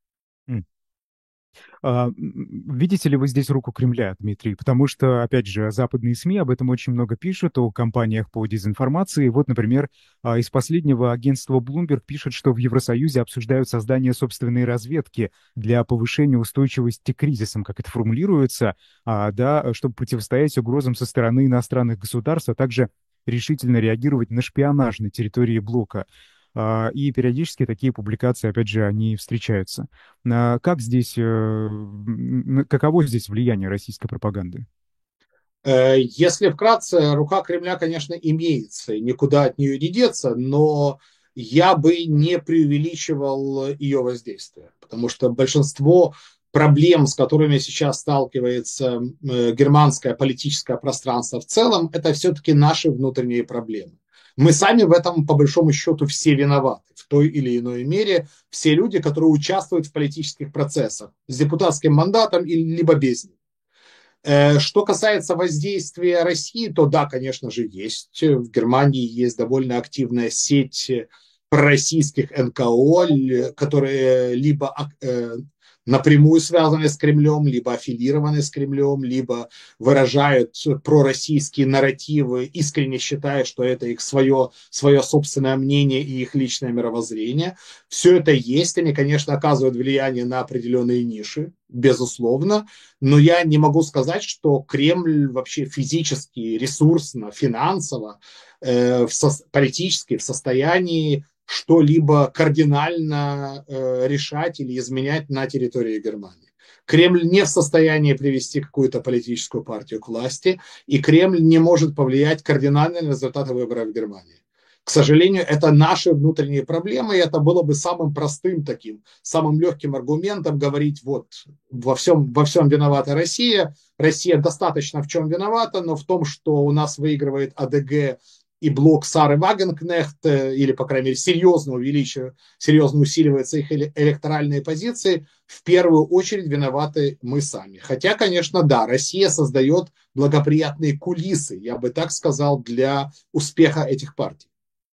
Видите ли вы здесь руку Кремля, Дмитрий? Потому что, опять же, западные СМИ об этом очень много пишут, о кампаниях по дезинформации. Вот, например, из последнего агентства Bloomberg пишет, что в Евросоюзе обсуждают создание собственной разведки для повышения устойчивости к кризисам, как это формулируется, да, чтобы противостоять угрозам со стороны иностранных государств, а также решительно реагировать на шпионаж на территории блока. И периодически такие публикации, опять же, они встречаются. Как здесь, каково здесь влияние российской пропаганды? Если вкратце, рука Кремля, конечно, имеется, и никуда от нее не деться, но я бы не преувеличивал ее воздействие, потому что большинство проблем, с которыми сейчас сталкивается германское политическое пространство в целом, это все-таки наши внутренние проблемы. Мы сами в этом, по большому счету, все виноваты в той или иной мере. Все люди, которые участвуют в политических процессах с депутатским мандатом либо без него. Что касается воздействия России, то да, конечно же, есть. В Германии есть довольно активная сеть пророссийских НКО, которые либо напрямую связаны с Кремлем, либо аффилированы с Кремлем, либо выражают пророссийские нарративы, искренне считая, что это их свое собственное мнение и их личное мировоззрение. Все это есть, они, конечно, оказывают влияние на определенные ниши, безусловно, но я не могу сказать, что Кремль вообще физически, ресурсно, финансово, политически в состоянии что-либо кардинально решать или изменять на территории Германии. Кремль не в состоянии привести какую-то политическую партию к власти, и Кремль не может повлиять кардинально на результаты выборов в Германии. К сожалению, это наши внутренние проблемы, и это было бы самым простым таким, самым легким аргументом говорить, вот, во всем виновата Россия, Россия достаточно в чем виновата, но в том, что у нас выигрывает АДГ и блок Сары Вагенкнехт, или, по крайней мере, серьезно усиливаются их электоральные позиции, в первую очередь виноваты мы сами. Хотя, конечно, да, Россия создает благоприятные кулисы, я бы так сказал, для успеха этих партий.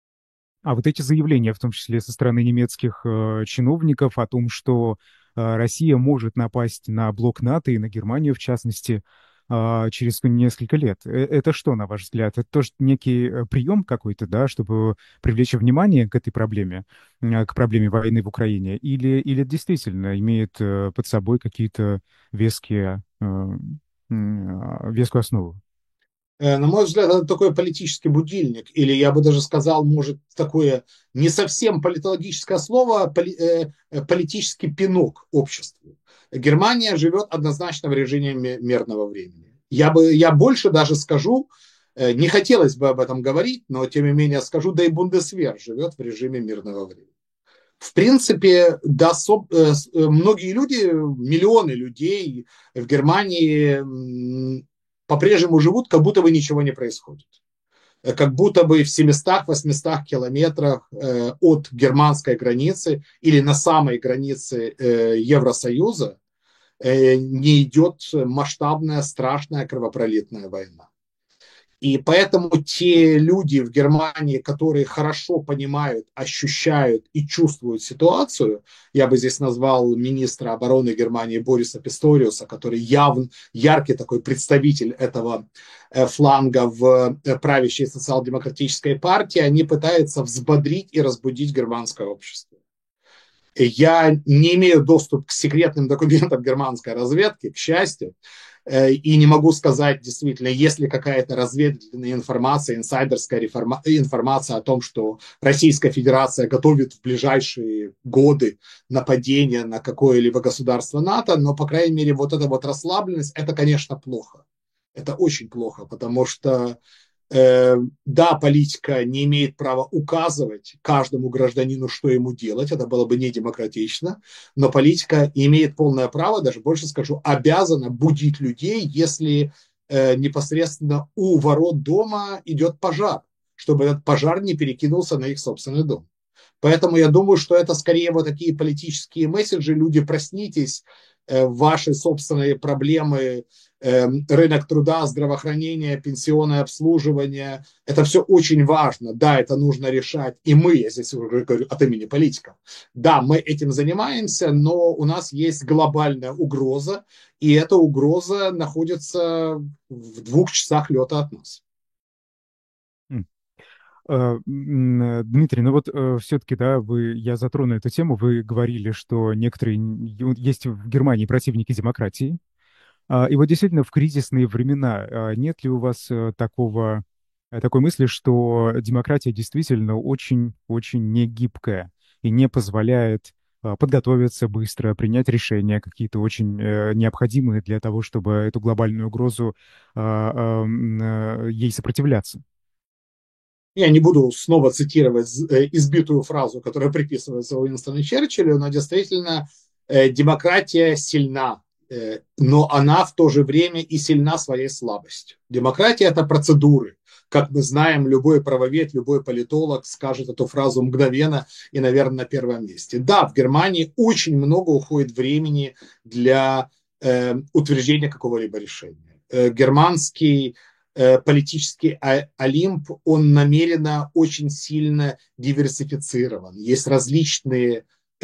А вот эти заявления, в том числе со стороны немецких чиновников, о том, что Россия может напасть на блок НАТО и на Германию, в частности, через несколько лет. Это что, на ваш взгляд? Это тоже некий прием какой-то, да, чтобы привлечь внимание к этой проблеме, к проблеме войны в Украине? Или это действительно имеет под собой какие-то вескую основу? На мой взгляд, это такой политический будильник, или я бы даже сказал, может, такое не совсем политологическое слово, политический пинок обществу. Германия живет однозначно в режиме мирного времени. Я больше даже скажу, не хотелось бы об этом говорить, но тем не менее скажу, да и Бундесвер живет в режиме мирного времени. В принципе, да, многие люди, миллионы людей в Германии по-прежнему живут, как будто бы ничего не происходит. Как будто бы в 700-800 километрах от германской границы или на самой границе Евросоюза не идет масштабная, страшная кровопролитная война. И поэтому те люди в Германии, которые хорошо понимают, ощущают и чувствуют ситуацию, я бы здесь назвал министра обороны Германии Бориса Писториуса, который яркий такой представитель этого фланга в правящей социал-демократической партии, они пытаются взбодрить и разбудить германское общество. Я не имею доступ к секретным документам германской разведки, к счастью, и не могу сказать действительно, есть ли какая-то разведывательная информация, инсайдерская информация о том, что Российская Федерация готовит в ближайшие годы нападение на какое-либо государство НАТО, но, по крайней мере, вот эта вот расслабленность, это, конечно, плохо. Это очень плохо, потому что да, политика не имеет права указывать каждому гражданину, что ему делать, это было бы не демократично, но политика имеет полное право, даже больше скажу, обязана будить людей, если непосредственно у ворот дома идет пожар, чтобы этот пожар не перекинулся на их собственный дом. Поэтому я думаю, что это скорее вот такие политические месседжи. Люди, проснитесь, ваши собственные проблемы, рынок труда, здравоохранение, пенсионное обслуживание. Это все очень важно. Да, это нужно решать. И мы, я здесь уже говорю от имени политиков, да, мы этим занимаемся, но у нас есть глобальная угроза, и эта угроза находится в 2 часах лета от нас. Дмитрий, ну вот все-таки, да, я затрону эту тему, вы говорили, что некоторые есть в Германии противники демократии, и вот действительно в кризисные времена нет ли у вас такой мысли, что демократия действительно очень негибкая и не позволяет подготовиться быстро, принять решения какие-то очень необходимые для того, чтобы эту глобальную угрозу ей сопротивляться? Я не буду снова цитировать избитую фразу, которая приписывается Уинстону Черчиллю, но действительно демократия сильна, но она в то же время и сильна своей слабостью. Демократия – это процедуры. Как мы знаем, любой правовед, любой политолог скажет эту фразу мгновенно и, наверное, на первом месте. Да, в Германии очень много уходит времени для утверждения какого-либо решения. Германский политический Олимп, он намеренно очень сильно диверсифицирован. Есть различные,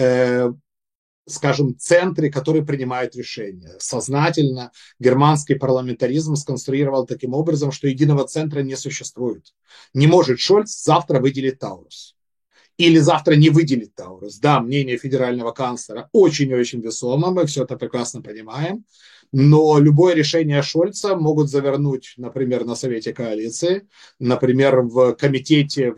скажем, центры, которые принимают решения. Сознательно германский парламентаризм сконструировал таким образом, что единого центра не существует. Не может Шольц завтра выделить Таурус. Или завтра не выделить Таурус. Да, мнение федерального канцлера очень-очень весомо, мы все это прекрасно понимаем. Но любое решение Шольца могут завернуть, например, на Совете коалиции, например, в Комитете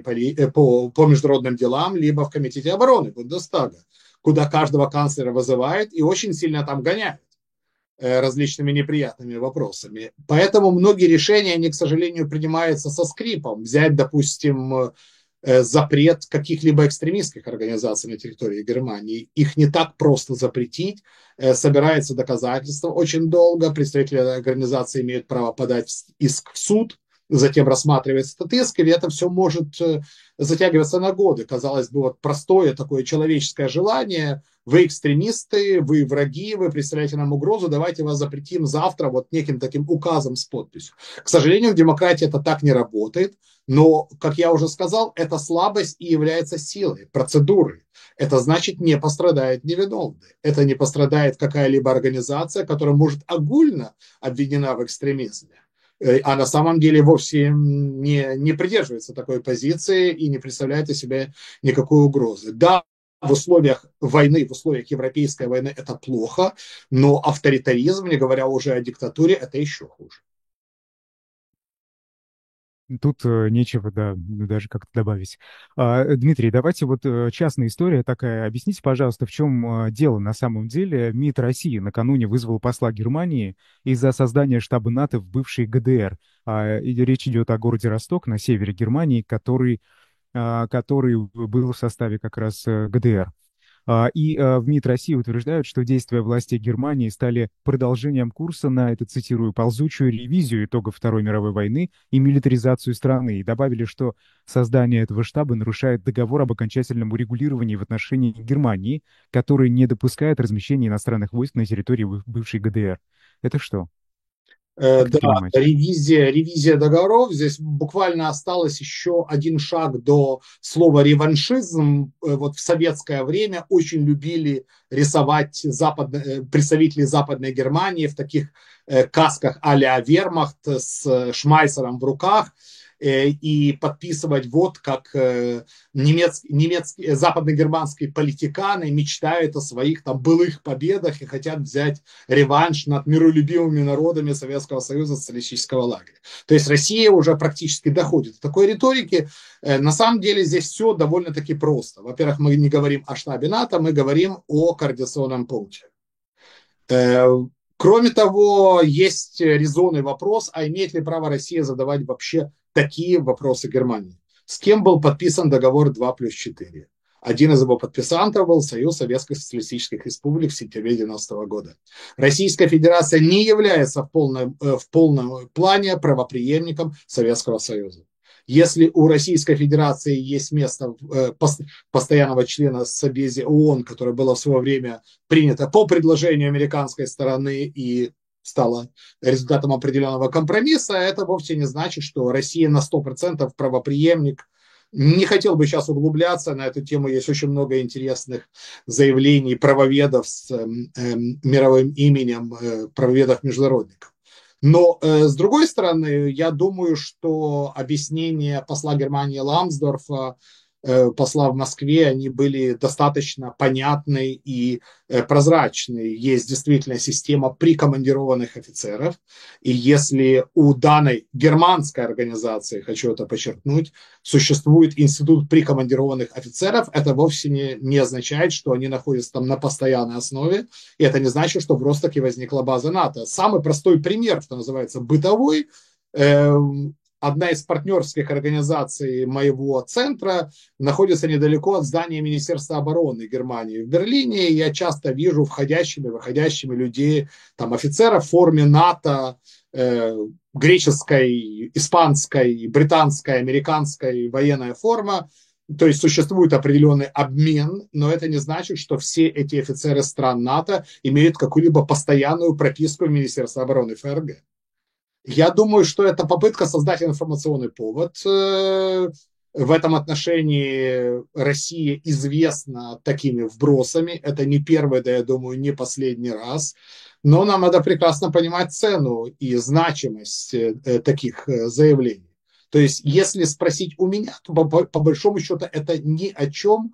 по международным делам, либо в Комитете обороны Бундестага, куда каждого канцлера вызывает и очень сильно там гоняют различными неприятными вопросами. Поэтому многие решения, они, к сожалению, принимаются со скрипом. Взять, допустим, запрет каких-либо экстремистских организаций на территории Германии. Их не так просто запретить. Собираются доказательства очень долго. Представители организации имеют право подать иск в суд, затем рассматривается этот иск, и это все может затягиваться на годы. Казалось бы, вот простое такое человеческое желание. Вы экстремисты, вы враги, вы представляете нам угрозу, давайте вас запретим завтра вот неким таким указом с подписью. К сожалению, в демократии это так не работает, но, как я уже сказал, это слабость и является силой, процедурой. Это значит, не пострадает невиновный. Это не пострадает какая-либо организация, которая может огульно обвинена в экстремизме, а на самом деле вовсе не придерживается такой позиции и не представляет из себя никакой угрозы. Да, в условиях войны, в условиях европейской войны это плохо, но авторитаризм, не говоря уже о диктатуре, это еще хуже. Тут нечего, да, даже как-то добавить. Дмитрий, давайте вот частная история такая. Объясните, пожалуйста, в чем дело на самом деле. МИД России накануне вызвал посла Германии из-за создания штаба НАТО в бывшей ГДР. И речь идет о городе Росток на севере Германии, который который был в составе как раз ГДР. В МИД России утверждают, что действия властей Германии стали продолжением курса на, это цитирую, ползучую ревизию итогов Второй мировой войны и милитаризацию страны, и добавили, что создание этого штаба нарушает договор об окончательном урегулировании в отношении Германии, который не допускает размещения иностранных войск на территории бывшей ГДР. Это что? Как это Да, понимать? ревизия договоров. Здесь буквально осталось еще один шаг до слова реваншизм. Вот в советское время очень любили рисовать представители Западной Германии в таких касках а-ля Вермахт с шмайсером в руках и подписывать вот как западногерманские политиканы мечтают о своих там былых победах и хотят взять реванш над миролюбивыми народами Советского Союза, социалистического лагеря. То есть Россия уже практически доходит до такой риторики. На самом деле здесь все довольно-таки просто. Во-первых, мы не говорим о штабе НАТО, мы говорим о координационном пункте. Кроме того, есть резонный вопрос, а имеет ли право Россия задавать вообще такие вопросы Германии? С кем был подписан договор 2+4? Один из его подписантов был Союз Советских Социалистических Республик в сентябре 90-го года. Российская Федерация не является в полном плане правопреемником Советского Союза. Если у Российской Федерации есть место постоянного члена Совбеза ООН, которое было в свое время принято по предложению американской стороны и стало результатом определенного компромисса, это вовсе не значит, что Россия на 100% правопреемник. Не хотел бы сейчас углубляться на эту тему, есть очень много интересных заявлений правоведов с мировым именем, правоведов-международников. Но, с другой стороны, я думаю, что объяснения посла Германии Ламсдорфа, посла в Москве, они были достаточно понятны и прозрачны. Есть действительно система прикомандированных офицеров, и если у данной германской организации, хочу это подчеркнуть, существует институт прикомандированных офицеров, это вовсе не означает, что они находятся там на постоянной основе, и это не значит, что в Ростоке возникла база НАТО. Самый простой пример, что называется бытовой, одна из партнерских организаций моего центра находится недалеко от здания Министерства обороны Германии в Берлине. И я часто вижу входящими, выходящими людей, там, офицеров в форме НАТО, греческой, испанской, британской, американской военная форма. То есть существует определенный обмен, но это не значит, что все эти офицеры стран НАТО имеют какую-либо постоянную прописку в Министерстве обороны ФРГ. Я думаю, что это попытка создать информационный повод. В этом отношении Россия известна такими вбросами. Это не первый, да, я думаю, не последний раз. Но нам надо прекрасно понимать цену и значимость таких заявлений. То есть, если спросить у меня, то по большому счету это ни о чем.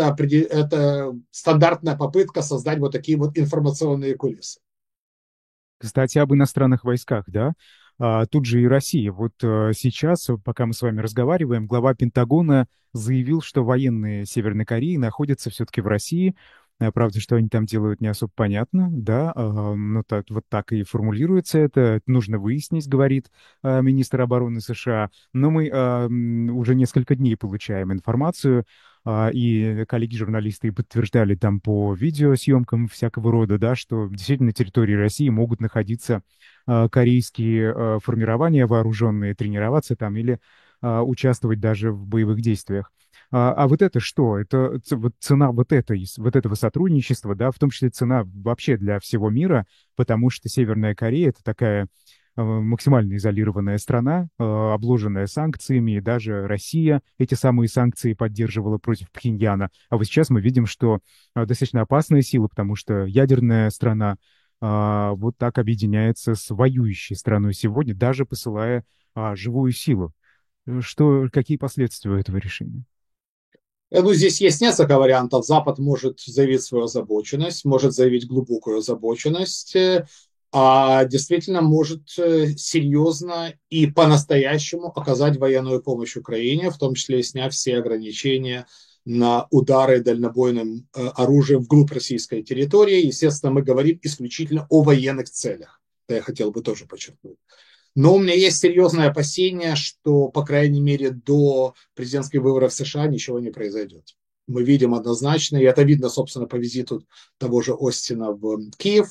Это стандартная попытка создать вот такие вот информационные кулисы. Кстати, об иностранных войсках, да? Тут же и Россия. Вот сейчас, пока мы с вами разговариваем, глава Пентагона заявил, что военные Северной Кореи находятся все-таки в России. Правда, что они там делают, не особо понятно, да, но так, вот так и формулируется это нужно выяснить, говорит министр обороны США. Но мы уже несколько дней получаем информацию, и коллеги-журналисты подтверждали там по видеосъемкам всякого рода, да, что действительно на территории России могут находиться корейские формирования вооруженные, тренироваться там или участвовать даже в боевых действиях. А вот это что? Это вот цена вот этого сотрудничества, да, в том числе цена вообще для всего мира, потому что Северная Корея — это такая максимально изолированная страна, обложенная санкциями, и даже Россия эти самые санкции поддерживала против Пхеньяна. А вот сейчас мы видим, что достаточно опасная сила, потому что ядерная страна вот так объединяется с воюющей страной сегодня, даже посылая живую силу. Какие последствия у этого решения? Ну, здесь есть несколько вариантов. Запад может заявить свою озабоченность, может заявить глубокую озабоченность, а действительно может серьезно и по-настоящему оказать военную помощь Украине, в том числе сняв все ограничения на удары дальнобойным оружием вглубь российской территории. Естественно, мы говорим исключительно о военных целях. Это я хотел бы тоже подчеркнуть. Но у меня есть серьезное опасение, что, по крайней мере, до президентских выборов в США ничего не произойдет. Мы видим однозначно, и это видно, собственно, по визиту того же Остина в Киев.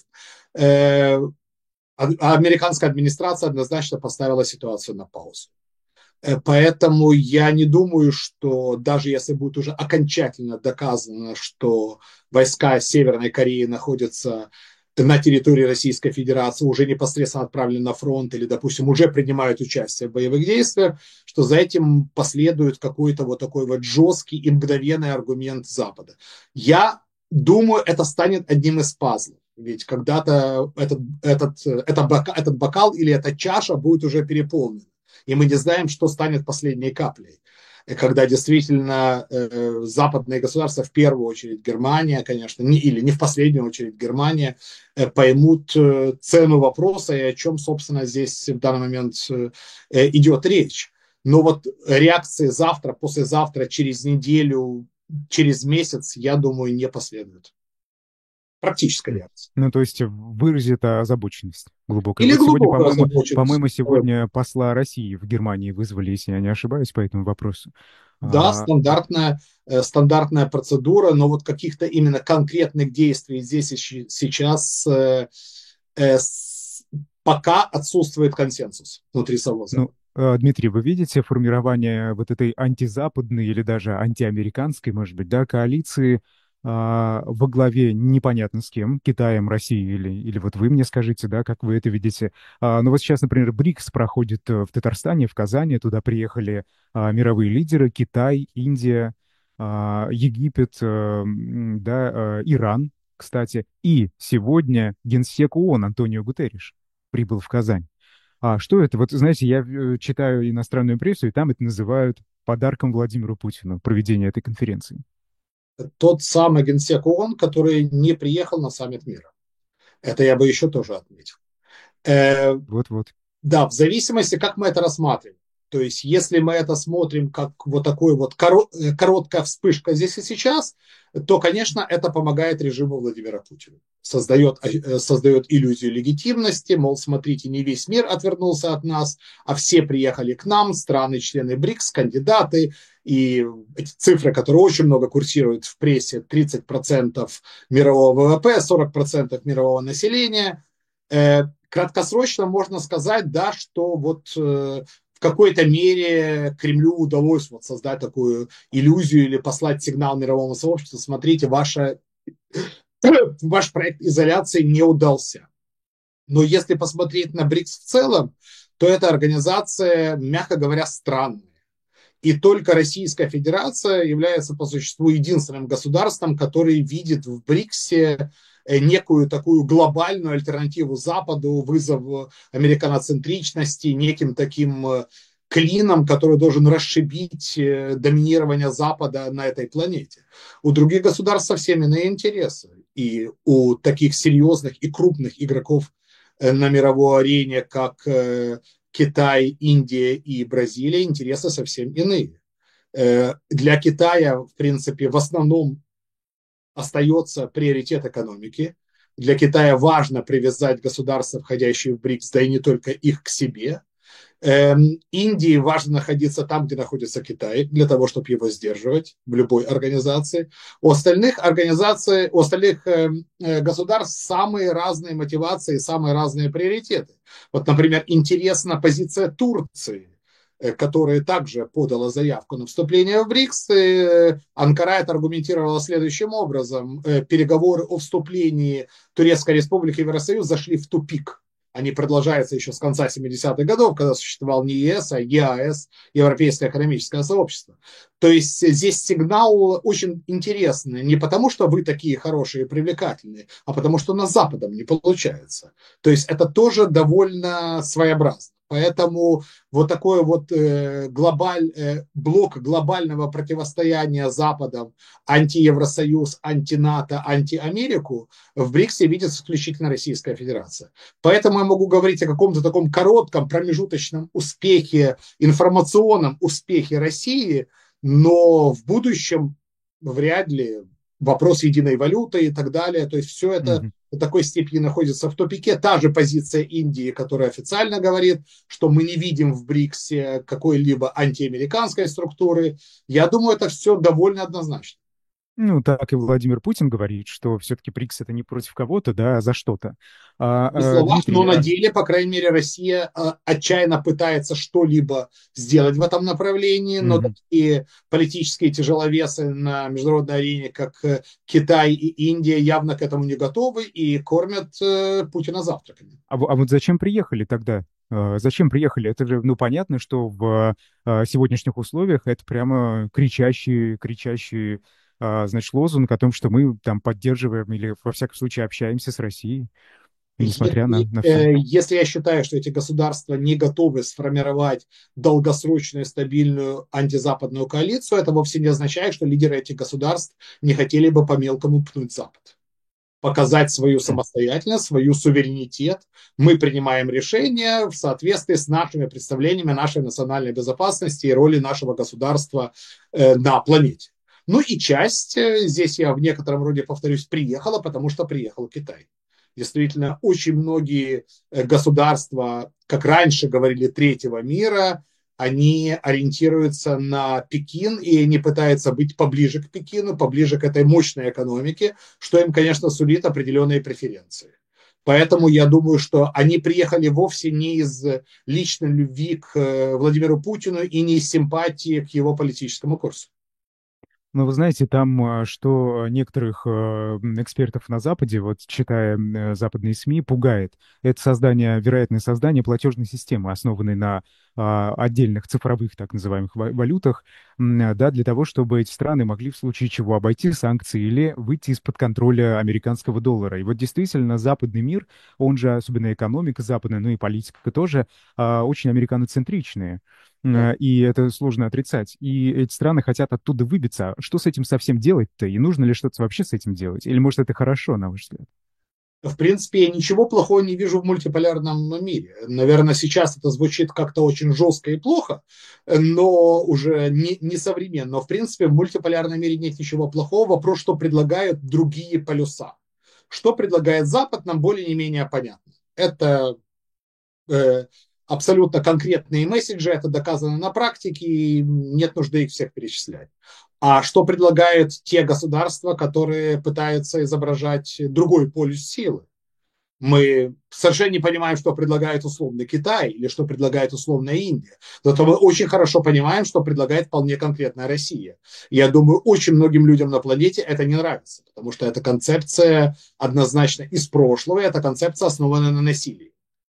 Американская администрация однозначно поставила ситуацию на паузу. Поэтому я не думаю, что даже если будет уже окончательно доказано, что войска Северной Кореи находятся на территории Российской Федерации, уже непосредственно отправлены на фронт или, допустим, уже принимают участие в боевых действиях, что за этим последует какой-то вот такой вот жесткий и мгновенный аргумент Запада. Я думаю, это станет одним из пазлов. Ведь когда-то этот бокал или эта чаша будет уже переполнена. И мы не знаем, что станет последней каплей. Когда действительно западные государства, в первую очередь Германия, конечно, или не в последнюю очередь Германия, поймут цену вопроса и о чем, собственно, здесь в данный момент идет речь. Но вот реакции завтра, послезавтра, через неделю, через месяц, я думаю, не последует. Практическая реакция. Ну, то есть выразит озабоченность глубокая. Или Вот сегодня, глубокая по-моему, озабоченность. по-моему, сегодня посла России в Германии вызвали, если я не ошибаюсь, по этому вопросу. Да, А, стандартная процедура, но вот каких-то именно конкретных действий здесь и сейчас пока отсутствует консенсус внутри самого ну, Запада. Дмитрий, вы видите формирование вот этой антизападной или даже антиамериканской, может быть, да, коалиции во главе непонятно с кем, Китаем, Россией или вот вы мне скажите, да, как вы это видите. Ну вот сейчас, например, БРИКС проходит в Татарстане, в Казани, туда приехали мировые лидеры, Китай, Индия, Египет, да, Иран, кстати, и сегодня генсек ООН Антонио Гутерриш прибыл в Казань. А что это? Вот, знаете, я читаю иностранную прессу, и там это называют подарком Владимиру Путину, проведение этой конференции. Тот самый генсек ООН, который не приехал на саммит мира. Это я бы еще тоже отметил. Э, Вот-вот. Да, в зависимости, как мы это рассматриваем. То есть, если мы это смотрим как вот такой вот короткая вспышка здесь и сейчас, то, конечно, это помогает режиму Владимира Путина. Создает иллюзию легитимности, мол, смотрите, не весь мир отвернулся от нас, а все приехали к нам, страны-члены БРИКС, кандидаты, и эти цифры, которые очень много курсируют в прессе, 30% мирового ВВП, 40% мирового населения, краткосрочно можно сказать, да, что вот в какой-то мере Кремлю удалось вот создать такую иллюзию или послать сигнал мировому сообществу: смотрите, ваш проект изоляции не удался. Но если посмотреть на БРИКС в целом, то эта организация, мягко говоря, странная. И только Российская Федерация является по существу единственным государством, который видит в БРИКСе некую такую глобальную альтернативу Западу, вызов американоцентричности, неким таким клином, который должен расшибить доминирование Запада на этой планете. У других государств совсем иные интересы. И у таких серьезных и крупных игроков на мировой арене, как Китай, Индия и Бразилия, интересы совсем иные. Для Китая, в принципе, в основном остается приоритет экономики. Для Китая важно привязать государства, входящие в БРИКС, да и не только их, к себе. Индии важно находиться там, где находится Китай, для того, чтобы его сдерживать в любой организации. У остальных государств самые разные мотивации, самые разные приоритеты. Вот, например, интересна позиция Турции, которая также подала заявку на вступление в БРИКС. Анкара это аргументировала следующим образом. Переговоры о вступлении Турецкой Республики в Евросоюз зашли в тупик. Они продолжаются еще с конца 70-х годов, когда существовал не ЕС, а ЕАС, Европейское экономическое сообщество. То есть здесь сигнал очень интересный. Не потому, что вы такие хорошие и привлекательные, а потому, что на Западом не получается. То есть это тоже довольно своеобразно. Поэтому вот такой вот блок глобального противостояния Западом, анти-Евросоюз, анти-НАТО, анти-Америку, в БРИКСе видит исключительно Российская Федерация. Поэтому я могу говорить о каком-то таком коротком промежуточном успехе, информационном успехе России, но в будущем вряд ли вопрос единой валюты и так далее. То есть все это Мгм. до такой степени находится в тупике. Та же позиция Индии, которая официально говорит, что мы не видим в БРИКСе какой-либо антиамериканской структуры. Я думаю, это все довольно однозначно. Ну, так и Владимир Путин говорит, что все-таки БРИКС это не против кого-то, да, а за что-то. На словах, но Дмитрий, на деле, по крайней мере, Россия отчаянно пытается что-либо сделать в этом направлении, но мгм. такие политические тяжеловесы на международной арене, как Китай и Индия, явно к этому не готовы и кормят Путина завтраками. А вот зачем приехали тогда? Зачем приехали? Это же, ну, понятно, что в сегодняшних условиях это прямо кричащий, значит, лозунг о том, что мы там поддерживаем или, во всяком случае, общаемся с Россией, несмотря на все. Если я считаю, что эти государства не готовы сформировать долгосрочную стабильную антизападную коалицию, это вовсе не означает, что лидеры этих государств не хотели бы по-мелкому пнуть Запад, показать свою самостоятельность, свою суверенитет. Мы принимаем решения в соответствии с нашими представлениями нашей национальной безопасности и роли нашего государства на планете. Ну и часть, здесь я в некотором роде, повторюсь, приехала, потому что приехал Китай. Действительно, очень многие государства, как раньше говорили, третьего мира, они ориентируются на Пекин и не пытаются быть поближе к Пекину, поближе к этой мощной экономике, что им, конечно, сулит определенные преференции. Поэтому я думаю, что они приехали вовсе не из личной любви к Владимиру Путину и не из симпатии к его политическому курсу. Но вы знаете, там, что некоторых экспертов на Западе, вот читая западные СМИ, пугает. Это вероятное создание платежной системы, основанной на отдельных цифровых так называемых валютах, да, для того, чтобы эти страны могли в случае чего обойти санкции или выйти из-под контроля американского доллара. И вот действительно западный мир, он же, особенно экономика западная, ну и политика тоже, очень американоцентричные. Да. И это сложно отрицать. И эти страны хотят оттуда выбиться. Что с этим совсем делать-то? И нужно ли что-то вообще с этим делать? Или, может, это хорошо, на ваш взгляд? В принципе, я ничего плохого не вижу в мультиполярном мире. Наверное, сейчас это звучит как-то очень жестко и плохо, но уже не современно. Но, в принципе, в мультиполярном мире нет ничего плохого. Вопрос, что предлагают другие полюса. Что предлагает Запад, нам более не менее понятно. Это э, абсолютно конкретные месседжи, это доказано на практике, и нет нужды их всех перечислять. А что предлагают те государства, которые пытаются изображать другой полюс силы? Мы совершенно не понимаем, что предлагает условно Китай или что предлагает условно Индия. Зато мы очень хорошо понимаем, что предлагает вполне конкретная Россия. И я думаю, очень многим людям на планете это не нравится, потому что эта концепция однозначно из прошлого, эта концепция основана на насилии.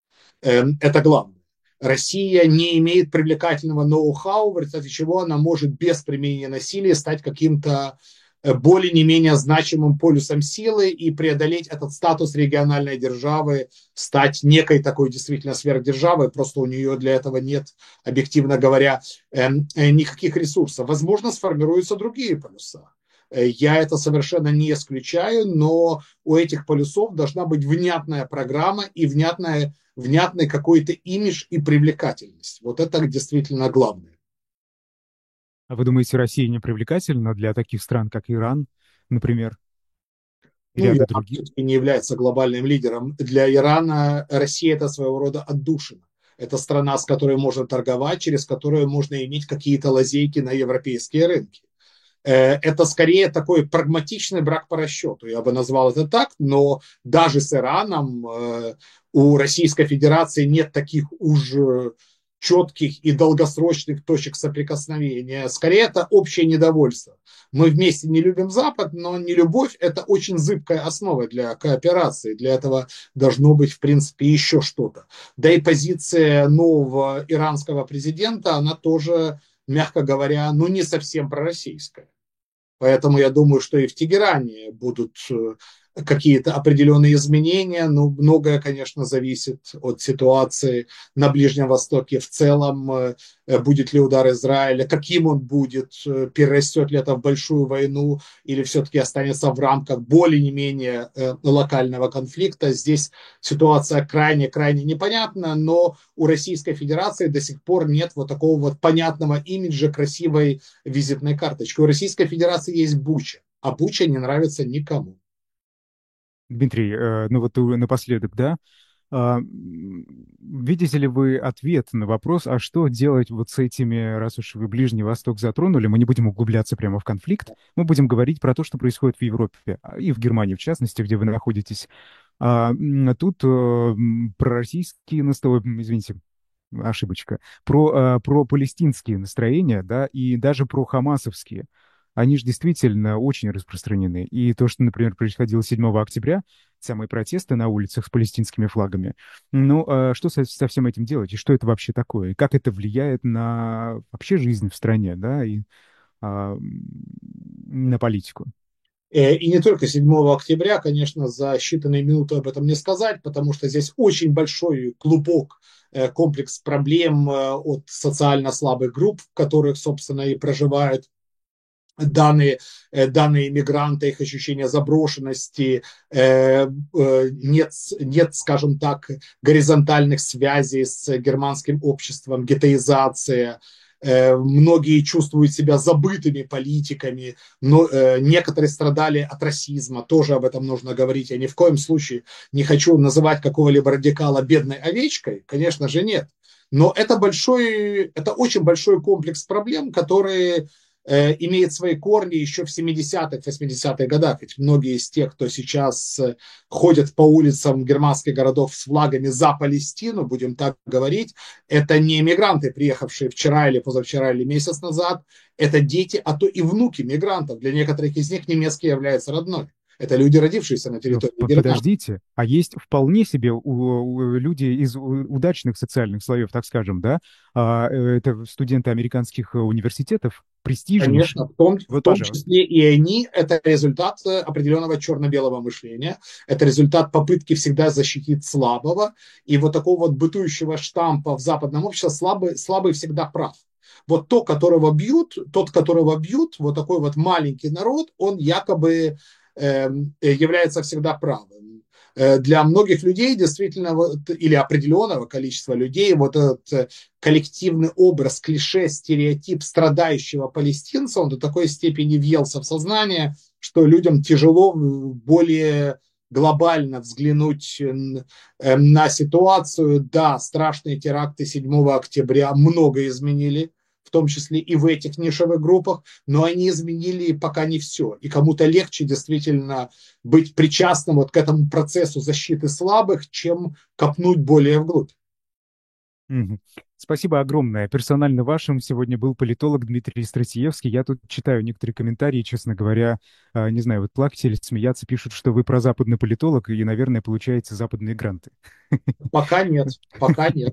Это главное. Россия не имеет привлекательного ноу-хау, в результате чего она может без применения насилия стать каким-то более не менее значимым полюсом силы и преодолеть этот статус региональной державы, стать некой такой действительно сверхдержавой, просто у нее для этого нет, объективно говоря, никаких ресурсов. Возможно, сформируются другие полюса. Я это совершенно не исключаю, но у этих полюсов должна быть внятная программа и внятный какой-то имидж и привлекательность. Вот это действительно главное. А вы думаете, Россия не привлекательна для таких стран, как Иран, например, и Ну, ряда Иран других? все-таки не является глобальным лидером. Для Ирана Россия это своего рода отдушина. Это страна, с которой можно торговать, через которую можно иметь какие-то лазейки на европейские рынки. Это скорее такой прагматичный брак по расчету, я бы назвал это так, но даже с Ираном у Российской Федерации нет таких уж четких и долгосрочных точек соприкосновения. Скорее, это общее недовольство. Мы вместе не любим Запад, но нелюбовь – это очень зыбкая основа для кооперации. Для этого должно быть, в принципе, еще что-то. Да и позиция нового иранского президента, она тоже, мягко говоря, ну не совсем пророссийская. Поэтому я думаю, что и в Тегеране будут какие-то определенные изменения, но многое, конечно, зависит от ситуации на Ближнем Востоке в целом, будет ли удар Израиля, каким он будет, перерастет ли это в большую войну или все-таки останется в рамках более-менее локального конфликта. Здесь ситуация крайне-крайне непонятна, но у Российской Федерации до сих пор нет вот такого вот понятного имиджа, красивой визитной карточки. У Российской Федерации есть Буча. а Буча не нравится никому. Дмитрий, ну вот напоследок, да, видите ли вы ответ на вопрос, а что делать вот с этими, раз уж вы Ближний Восток затронули, мы не будем углубляться прямо в конфликт, мы будем говорить про то, что происходит в Европе, и в Германии, в частности, где вы находитесь. Тут пророссийские извините, ошибочка, про палестинские настроения, да, и даже про хамасовские. Они же действительно очень распространены. И то, что, например, происходило 7 октября, самые протесты на улицах с палестинскими флагами, ну, что со всем этим делать? И что это вообще такое? И как это влияет на вообще жизнь в стране, да, и на политику? И не только 7 октября, конечно, за считанные минуты об этом не сказать, потому что здесь очень большой клубок, комплекс проблем от социально слабых групп, в которых, собственно, и проживают данные иммигранты, их ощущение заброшенности, нет, скажем так, горизонтальных связей с германским обществом, гетеизация. Многие чувствуют себя забытыми политиками, но некоторые страдали от расизма, тоже об этом нужно говорить. Я ни в коем случае не хочу называть какого-либо радикала бедной овечкой, конечно же нет. Но это очень большой комплекс проблем, которые имеет свои корни еще в 70-х, 80-х годах. Ведь многие из тех, кто сейчас ходят по улицам германских городов с флагами за Палестину, будем так говорить, это не мигранты, приехавшие вчера или позавчера или месяц назад, это дети, а то и внуки мигрантов. Для некоторых из них немецкий является родной. Это люди, родившиеся на Ну, территории Германии. подождите, а есть вполне себе люди из удачных социальных слоев, так скажем, да? Это студенты американских университетов, Конечно, престижнейших. в Вот, том пожалуйста. числе и они, это результат определенного черно-белого мышления, это результат попытки всегда защитить слабого, и вот такого вот бытующего штампа в западном обществе слабый всегда прав. Вот тот, которого бьют, вот такой вот маленький народ, он якобы является всегда правым. Для многих людей действительно, или определенного количества людей, вот этот коллективный образ, клише, стереотип страдающего палестинца, он до такой степени въелся в сознание, что людям тяжело более глобально взглянуть на ситуацию. Да, страшные теракты 7 октября много изменили, в том числе и в этих нишевых группах, но они изменили пока не все. И кому-то легче действительно быть причастным вот к этому процессу защиты слабых, чем копнуть более вглубь. Мгм. Спасибо огромное. Персонально вашим сегодня был политолог Дмитрий Стратиевский. Я тут читаю некоторые комментарии, честно говоря, не знаю, вот плакать или смеяться, пишут, что вы прозападный политолог и, наверное, получаете западные гранты. Пока нет, пока нет.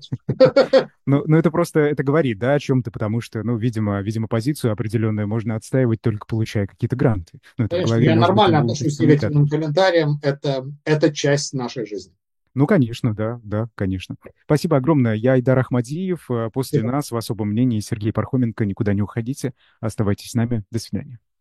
Но это просто, это говорит, да, о чем-то, потому что, ну, видимо, позицию определенную можно отстаивать, только получая какие-то гранты. Ну, это в Конечно, голове, я может быть, нормально у отношусь к комментаторов. негативным комментариям, это часть нашей жизни. Ну, конечно, да, да, конечно. Спасибо огромное. Я Айдар Ахмадиев. После Спасибо. нас в особом мнении Сергей Пархоменко. Никуда не уходите. Оставайтесь с нами. До свидания.